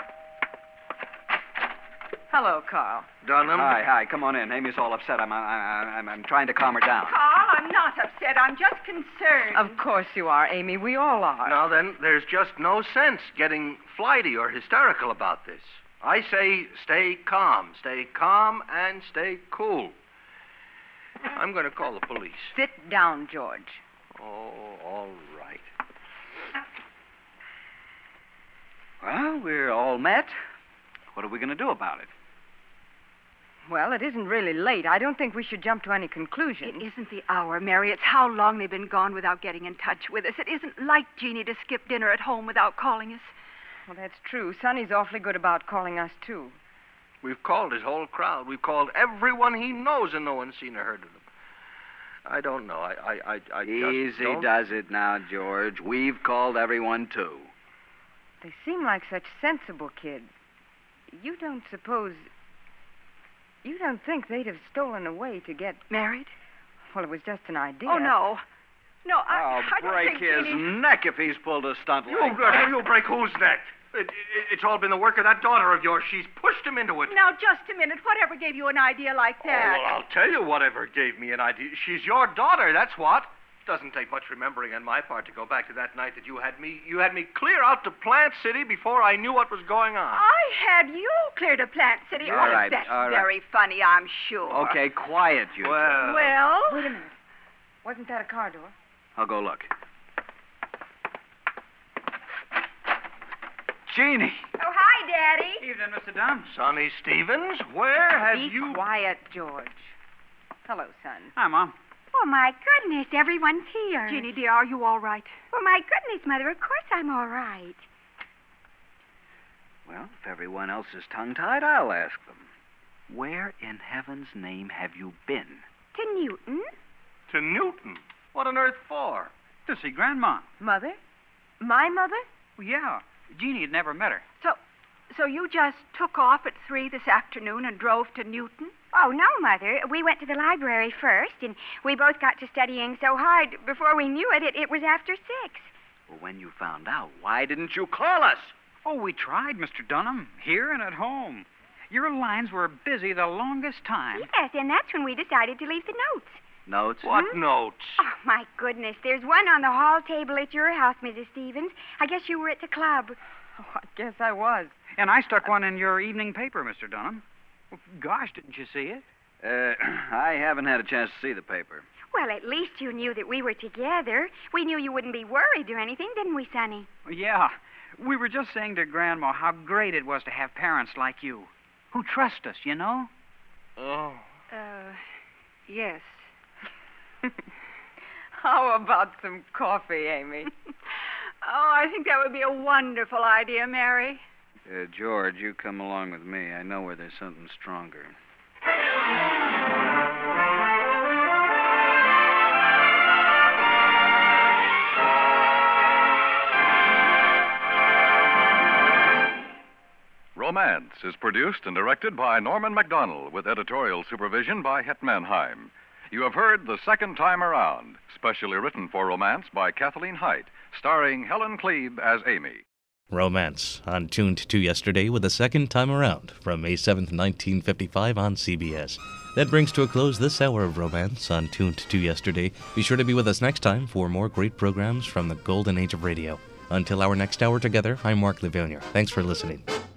[SPEAKER 19] Hello, Carl.
[SPEAKER 17] Dunham?
[SPEAKER 18] Hi, hi. Come on in. Amy's all upset. I'm, I'm, I'm, I'm trying to calm her down.
[SPEAKER 13] Carl, I'm not upset. I'm just concerned.
[SPEAKER 19] Of course you are, Amy. We all are.
[SPEAKER 17] Now then, there's just no sense getting flighty or hysterical about this. I say stay calm. Stay calm and stay cool. I'm going to call the police.
[SPEAKER 19] Sit down, George.
[SPEAKER 17] Oh, all right.
[SPEAKER 18] Well, we're all met. What are we going to do about it?
[SPEAKER 19] Well, it isn't really late. I don't think we should jump to any conclusion.
[SPEAKER 13] It isn't the hour, Mary. It's how long they've been gone without getting in touch with us. It isn't like Jeannie to skip dinner at home without calling us.
[SPEAKER 19] Well, that's true. Sonny's awfully good about calling us, too.
[SPEAKER 17] We've called his whole crowd. We've called everyone he knows, and no one's seen or heard of them. I don't know. I, I, I, I
[SPEAKER 18] Easy
[SPEAKER 17] just don't...
[SPEAKER 18] does it now, George. We've called everyone, too.
[SPEAKER 19] They seem like such sensible kids. You don't suppose... You don't think they'd have stolen away to get...
[SPEAKER 13] Married?
[SPEAKER 19] Well, it was just an idea.
[SPEAKER 13] Oh, no. No, I,
[SPEAKER 18] I'll
[SPEAKER 13] I don't
[SPEAKER 18] break
[SPEAKER 13] think
[SPEAKER 18] his
[SPEAKER 13] Jeannie...
[SPEAKER 18] neck if he's pulled a stunt
[SPEAKER 17] You,
[SPEAKER 18] like
[SPEAKER 17] uh,
[SPEAKER 18] that.
[SPEAKER 17] you'll break whose neck? It, it, it's all been the work of that daughter of yours. She's pushed him into it.
[SPEAKER 13] Now, just a minute. Whatever gave you an idea like
[SPEAKER 17] Oh,
[SPEAKER 13] that?
[SPEAKER 17] well, I'll tell you whatever gave me an idea. She's your daughter, that's what. doesn't take much remembering on my part to go back to that night that you had me you had me clear out to Plant City before I knew what was going on.
[SPEAKER 13] I had you clear to Plant City.
[SPEAKER 18] All
[SPEAKER 13] oh,
[SPEAKER 18] right,
[SPEAKER 13] that's
[SPEAKER 18] all right.
[SPEAKER 13] very funny, I'm sure.
[SPEAKER 18] Okay, quiet, you.
[SPEAKER 17] Well,
[SPEAKER 13] Well,
[SPEAKER 19] Wait a minute. Wasn't that a car door?
[SPEAKER 18] I'll go look. Jeannie.
[SPEAKER 14] Oh, hi, Daddy.
[SPEAKER 15] Evening, Mister Dunn.
[SPEAKER 17] Sonny Stevens, where have
[SPEAKER 19] Be
[SPEAKER 17] you...
[SPEAKER 19] quiet, George. Hello, son.
[SPEAKER 15] Hi, Mom.
[SPEAKER 14] Oh, my goodness, everyone's here.
[SPEAKER 13] Jeannie, dear, are you all right?
[SPEAKER 14] Well, my goodness, Mother, of course I'm all right.
[SPEAKER 18] Well, if everyone else is tongue-tied, I'll ask them. Where in heaven's name have you been?
[SPEAKER 14] To Newton.
[SPEAKER 17] To Newton? What on earth for?
[SPEAKER 15] To see Grandma.
[SPEAKER 19] Mother? My mother?
[SPEAKER 15] Well, yeah. Jeannie had never met her.
[SPEAKER 13] So, so you just took off at three this afternoon and drove to Newton?
[SPEAKER 14] Oh, no, Mother. We went to the library first, and we both got to studying so hard, before we knew it, it, it was after six.
[SPEAKER 18] Well, when you found out, why didn't you call us?
[SPEAKER 15] Oh, we tried, Mister Dunham, here and at home. Your lines were busy the longest time.
[SPEAKER 14] Yes, and that's when we decided to leave the notes.
[SPEAKER 18] Notes?
[SPEAKER 17] What
[SPEAKER 14] Hmm?
[SPEAKER 17] notes?
[SPEAKER 14] Oh, my goodness. There's one on the hall table at your house, Missus Stevens. I guess you were at the club.
[SPEAKER 19] Oh, I guess I was.
[SPEAKER 15] And I stuck one in your evening paper, Mister Dunham. Well, gosh, didn't you see it?
[SPEAKER 18] Uh, I haven't had a chance to see the paper.
[SPEAKER 14] Well, at least you knew that we were together. We knew you wouldn't be worried or anything, didn't we, Sonny?
[SPEAKER 15] Well, yeah. We were just saying to Grandma how great it was to have parents like you, who trust us, you know?
[SPEAKER 17] Oh.
[SPEAKER 13] Uh, yes.
[SPEAKER 19] How about some coffee, Amy?
[SPEAKER 13] Oh, I think that would be a wonderful idea, Mary.
[SPEAKER 18] Uh, George, you come along with me. I know where there's something stronger.
[SPEAKER 12] Romance is produced and directed by Norman MacDonald with editorial supervision by Het Mannheim. You have heard The Second Time Around, specially written for Romance by Kathleen Height, starring Helen Klebe as Amy.
[SPEAKER 1] Romance, on Tuned to Yesterday with The Second Time Around, from May seventh, nineteen fifty-five on C B S. That brings to a close this hour of Romance on Tuned to Yesterday. Be sure to be with us next time for more great programs from the golden age of radio. Until our next hour together, I'm Mark Livonia. Thanks for listening.